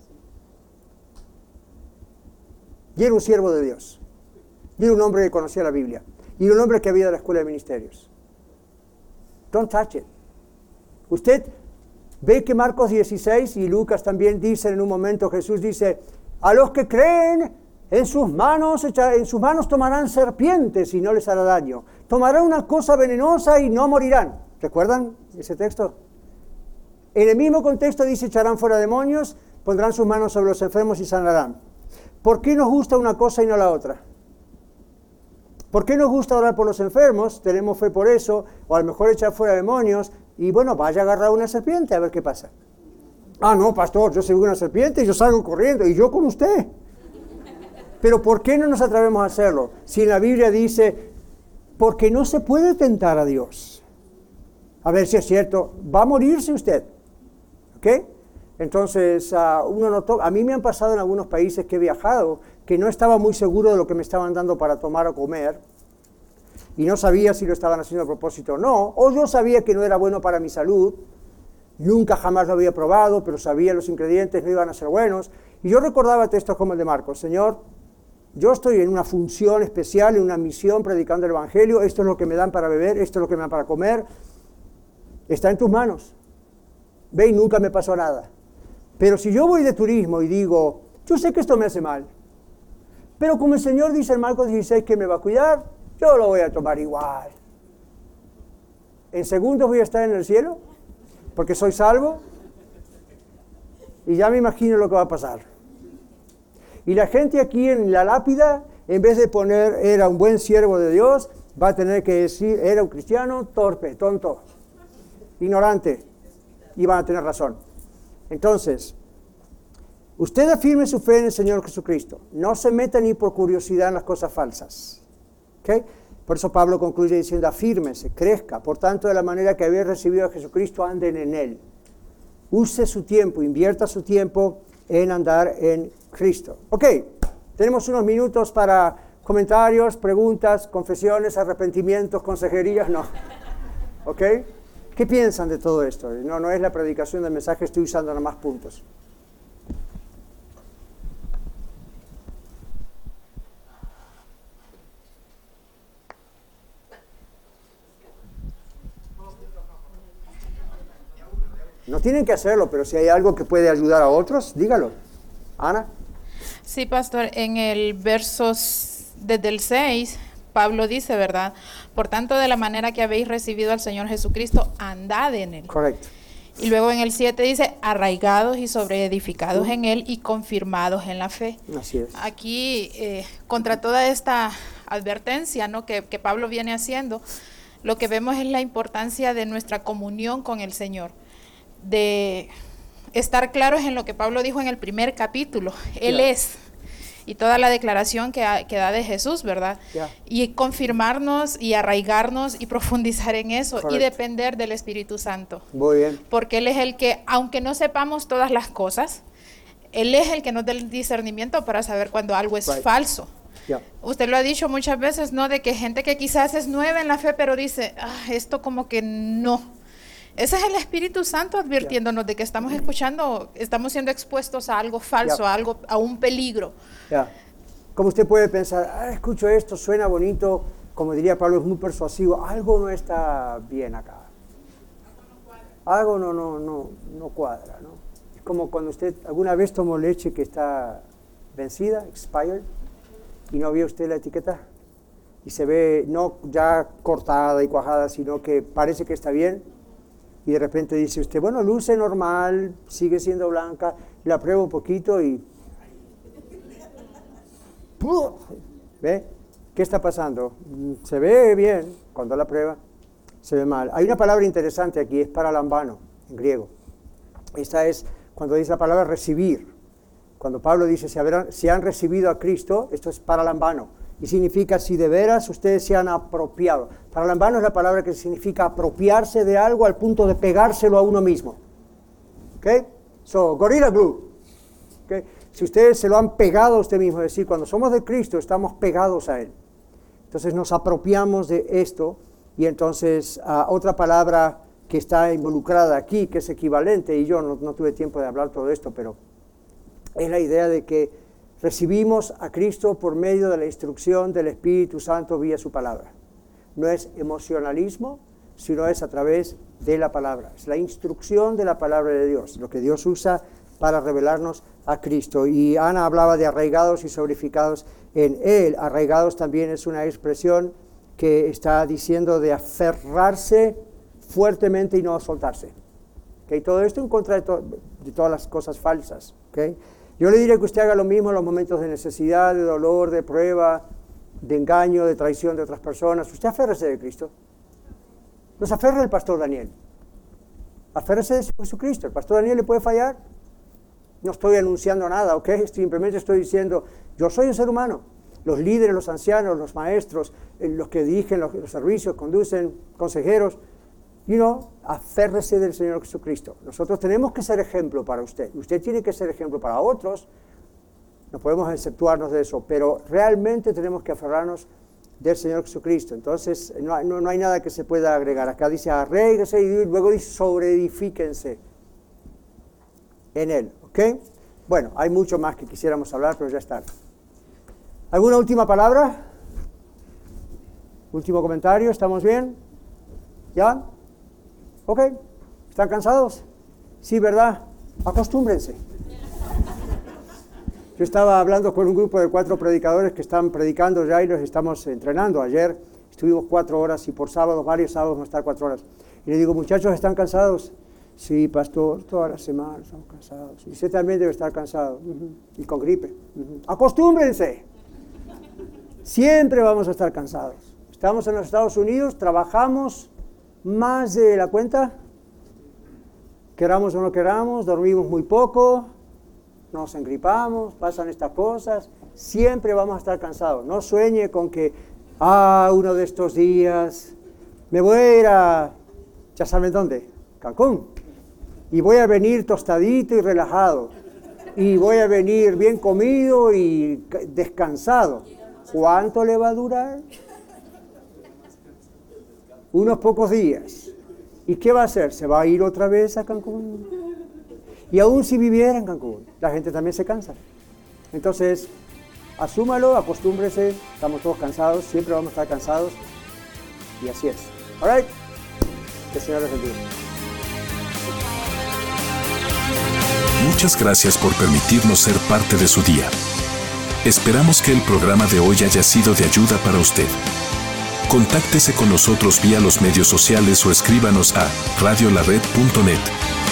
Y era un siervo de Dios. Y era un hombre que conocía la Biblia. Y era un hombre que había de la escuela de ministerios. Don't touch it. Usted ve que Marcos dieciséis y Lucas también dicen en un momento, Jesús dice, a los que creen en sus manos, en sus manos tomarán serpientes y no les hará daño. Tomarán una cosa venenosa y no morirán. ¿Recuerdan ese texto? En el mismo contexto dice, echarán fuera demonios, pondrán sus manos sobre los enfermos y sanarán. ¿Por qué nos gusta una cosa y no la otra? ¿Por qué nos gusta orar por los enfermos? Tenemos fe por eso, o a lo mejor echar fuera demonios, y bueno, vaya a agarrar una serpiente a ver qué pasa. Ah, no, pastor, yo soy una serpiente y yo salgo corriendo, y yo con usted. Pero ¿por qué no nos atrevemos a hacerlo? Si en la Biblia dice, porque no se puede tentar a Dios. A ver si es cierto, va a morirse usted. ¿Ok? Entonces, uh, uno notó, a mí me han pasado en algunos países que he viajado, que no estaba muy seguro de lo que me estaban dando para tomar o comer, y no sabía si lo estaban haciendo a propósito o no, o yo sabía que no era bueno para mi salud, nunca jamás lo había probado, pero sabía los ingredientes no iban a ser buenos, y yo recordaba textos como el de Marcos, Señor, yo estoy en una función especial, en una misión predicando el Evangelio, esto es lo que me dan para beber, esto es lo que me dan para comer, está en tus manos, ve y nunca me pasó nada. Pero si yo voy de turismo y digo, yo sé que esto me hace mal, pero como el Señor dice en Marcos dieciséis que me va a cuidar, yo lo voy a tomar igual. ¿En segundos voy a estar en el cielo? Porque soy salvo. Y ya me imagino lo que va a pasar. Y la gente aquí en la lápida, en vez de poner era un buen siervo de Dios, va a tener que decir era un cristiano torpe, tonto. ignorante, y van a tener razón. Entonces, usted afirme su fe en el Señor Jesucristo. No se meta ni por curiosidad en las cosas falsas. ¿Okay? Por eso Pablo concluye diciendo, afírmese, crezca. Por tanto, de la manera que habéis recibido a Jesucristo, anden en Él. Use su tiempo, invierta su tiempo en andar en Cristo. Ok, tenemos unos minutos para comentarios, preguntas, confesiones, arrepentimientos, consejerías. No. Ok. ¿Qué piensan de todo esto? No, no es la predicación del mensaje, estoy usando nada más puntos. No tienen que hacerlo, pero si hay algo que puede ayudar a otros, dígalo. Ana. Sí, pastor, en el verso desde el seis, Pablo dice, ¿verdad? Por tanto, de la manera que habéis recibido al Señor Jesucristo, andad en Él. Correcto. Y luego en el siete dice, arraigados y sobreedificados uh-huh. en Él y confirmados en la fe. Así es. Aquí, eh, contra toda esta advertencia, ¿no? que, que Pablo viene haciendo, lo que vemos es la importancia de nuestra comunión con el Señor, de estar claros en lo que Pablo dijo en el primer capítulo. Él yeah. es... y toda la declaración que, ha, que da de Jesús, ¿verdad? Yeah. Y confirmarnos y arraigarnos y profundizar en eso. Correcto. Y depender del Espíritu Santo. Muy bien. Porque Él es el que, aunque no sepamos todas las cosas, Él es el que nos da el discernimiento para saber cuando algo es right. falso. Yeah. Usted lo ha dicho muchas veces, ¿no? De que gente que quizás es nueva en la fe, pero dice, ah, esto como que no. Ese es el Espíritu Santo advirtiéndonos yeah. de que estamos escuchando, estamos siendo expuestos a algo falso, yeah. a algo, a un peligro. Yeah. Como usted puede pensar, ah, escucho esto, suena bonito, como diría Pablo, es muy persuasivo, algo no está bien acá. Algo no, no, no, no cuadra, ¿no? Es como cuando usted alguna vez tomó leche que está vencida, expired, y no vio usted la etiqueta, y se ve no ya cortada y cuajada, sino que parece que está bien. Y de repente dice usted, bueno, luce normal, sigue siendo blanca, la pruebo un poquito y... ¿Ve? ¿Qué está pasando? Se ve bien cuando la prueba, se ve mal. Hay una palabra interesante aquí, es paralambano, en griego. Esta es cuando dice la palabra recibir. Cuando Pablo dice, si, habrán, si han recibido a Cristo, esto es paralambano. Y significa si de veras ustedes se han apropiado. Paralambano es la palabra que significa apropiarse de algo al punto de pegárselo a uno mismo. ¿Ok? So, Gorilla Glue. ¿Okay? Si ustedes se lo han pegado a usted mismo, es decir, cuando somos de Cristo estamos pegados a Él. Entonces nos apropiamos de esto y entonces uh, otra palabra que está involucrada aquí, que es equivalente, y yo no, no tuve tiempo de hablar todo esto, pero es la idea de que recibimos a Cristo por medio de la instrucción del Espíritu Santo vía su palabra. No es emocionalismo, sino es a través de la palabra. Es la instrucción de la palabra de Dios, lo que Dios usa para revelarnos a Cristo. Y Ana hablaba de arraigados y sobreedificados en Él. Arraigados también es una expresión que está diciendo de aferrarse fuertemente y no soltarse. ¿Okay? Todo esto en contra de, to- de todas las cosas falsas. ¿Okay? Yo le diría que usted haga lo mismo en los momentos de necesidad, de dolor, de prueba, de engaño, de traición de otras personas. Usted aférrese de Cristo. No se aferre al pastor Daniel. Aférrese de Jesucristo. ¿El pastor Daniel le puede fallar? No estoy anunciando nada, ¿ok? Simplemente estoy diciendo, yo soy un ser humano. Los líderes, los ancianos, los maestros, los que dirigen los, los servicios, conducen, consejeros, you know, aférrese del Señor Jesucristo. Nosotros tenemos que ser ejemplo para usted. Usted tiene que ser ejemplo para otros. No podemos exceptuarnos de eso, pero realmente tenemos que aferrarnos del Señor Jesucristo. Entonces, no, no, no hay nada que se pueda agregar. Acá dice, arréguese y luego dice, sobreedifíquense en Él. ¿Ok? Bueno, hay mucho más que quisiéramos hablar, pero ya está. ¿Alguna última palabra? ¿Último comentario? ¿Estamos bien? ¿Ya? ¿Ok? ¿Están cansados? Sí, ¿verdad? Acostúmbrense. Yo estaba hablando con un grupo de cuatro predicadores que están predicando ya y los estamos entrenando. Ayer estuvimos cuatro horas y por sábados, varios sábados vamos a estar cuatro horas. Y le digo, muchachos, ¿están cansados? Sí, pastor, toda la semana estamos cansados. Y usted también debe estar cansado. Uh-huh. Y con gripe. Uh-huh. Acostúmbrense. Siempre vamos a estar cansados. Estamos en los Estados Unidos, trabajamos más de la cuenta, queramos o no queramos, dormimos muy poco, nos engripamos, pasan estas cosas, siempre vamos a estar cansados. No sueñe con que, ah, uno de estos días me voy a ir a, ya saben dónde, Cancún, y voy a venir tostadito y relajado, y voy a venir bien comido y descansado. ¿Cuánto le va a durar? Unos pocos días. ¿Y qué va a hacer? ¿Se va a ir otra vez a Cancún? Y aún si viviera en Cancún, la gente también se cansa. Entonces, asúmalo, acostúmbrese, estamos todos cansados, siempre vamos a estar cansados, y así es. All right, que el Señor les bendiga. Muchas gracias por permitirnos ser parte de su día. Esperamos que el programa de hoy haya sido de ayuda para usted. Contáctese con nosotros vía los medios sociales o escríbanos a radio la red punto net.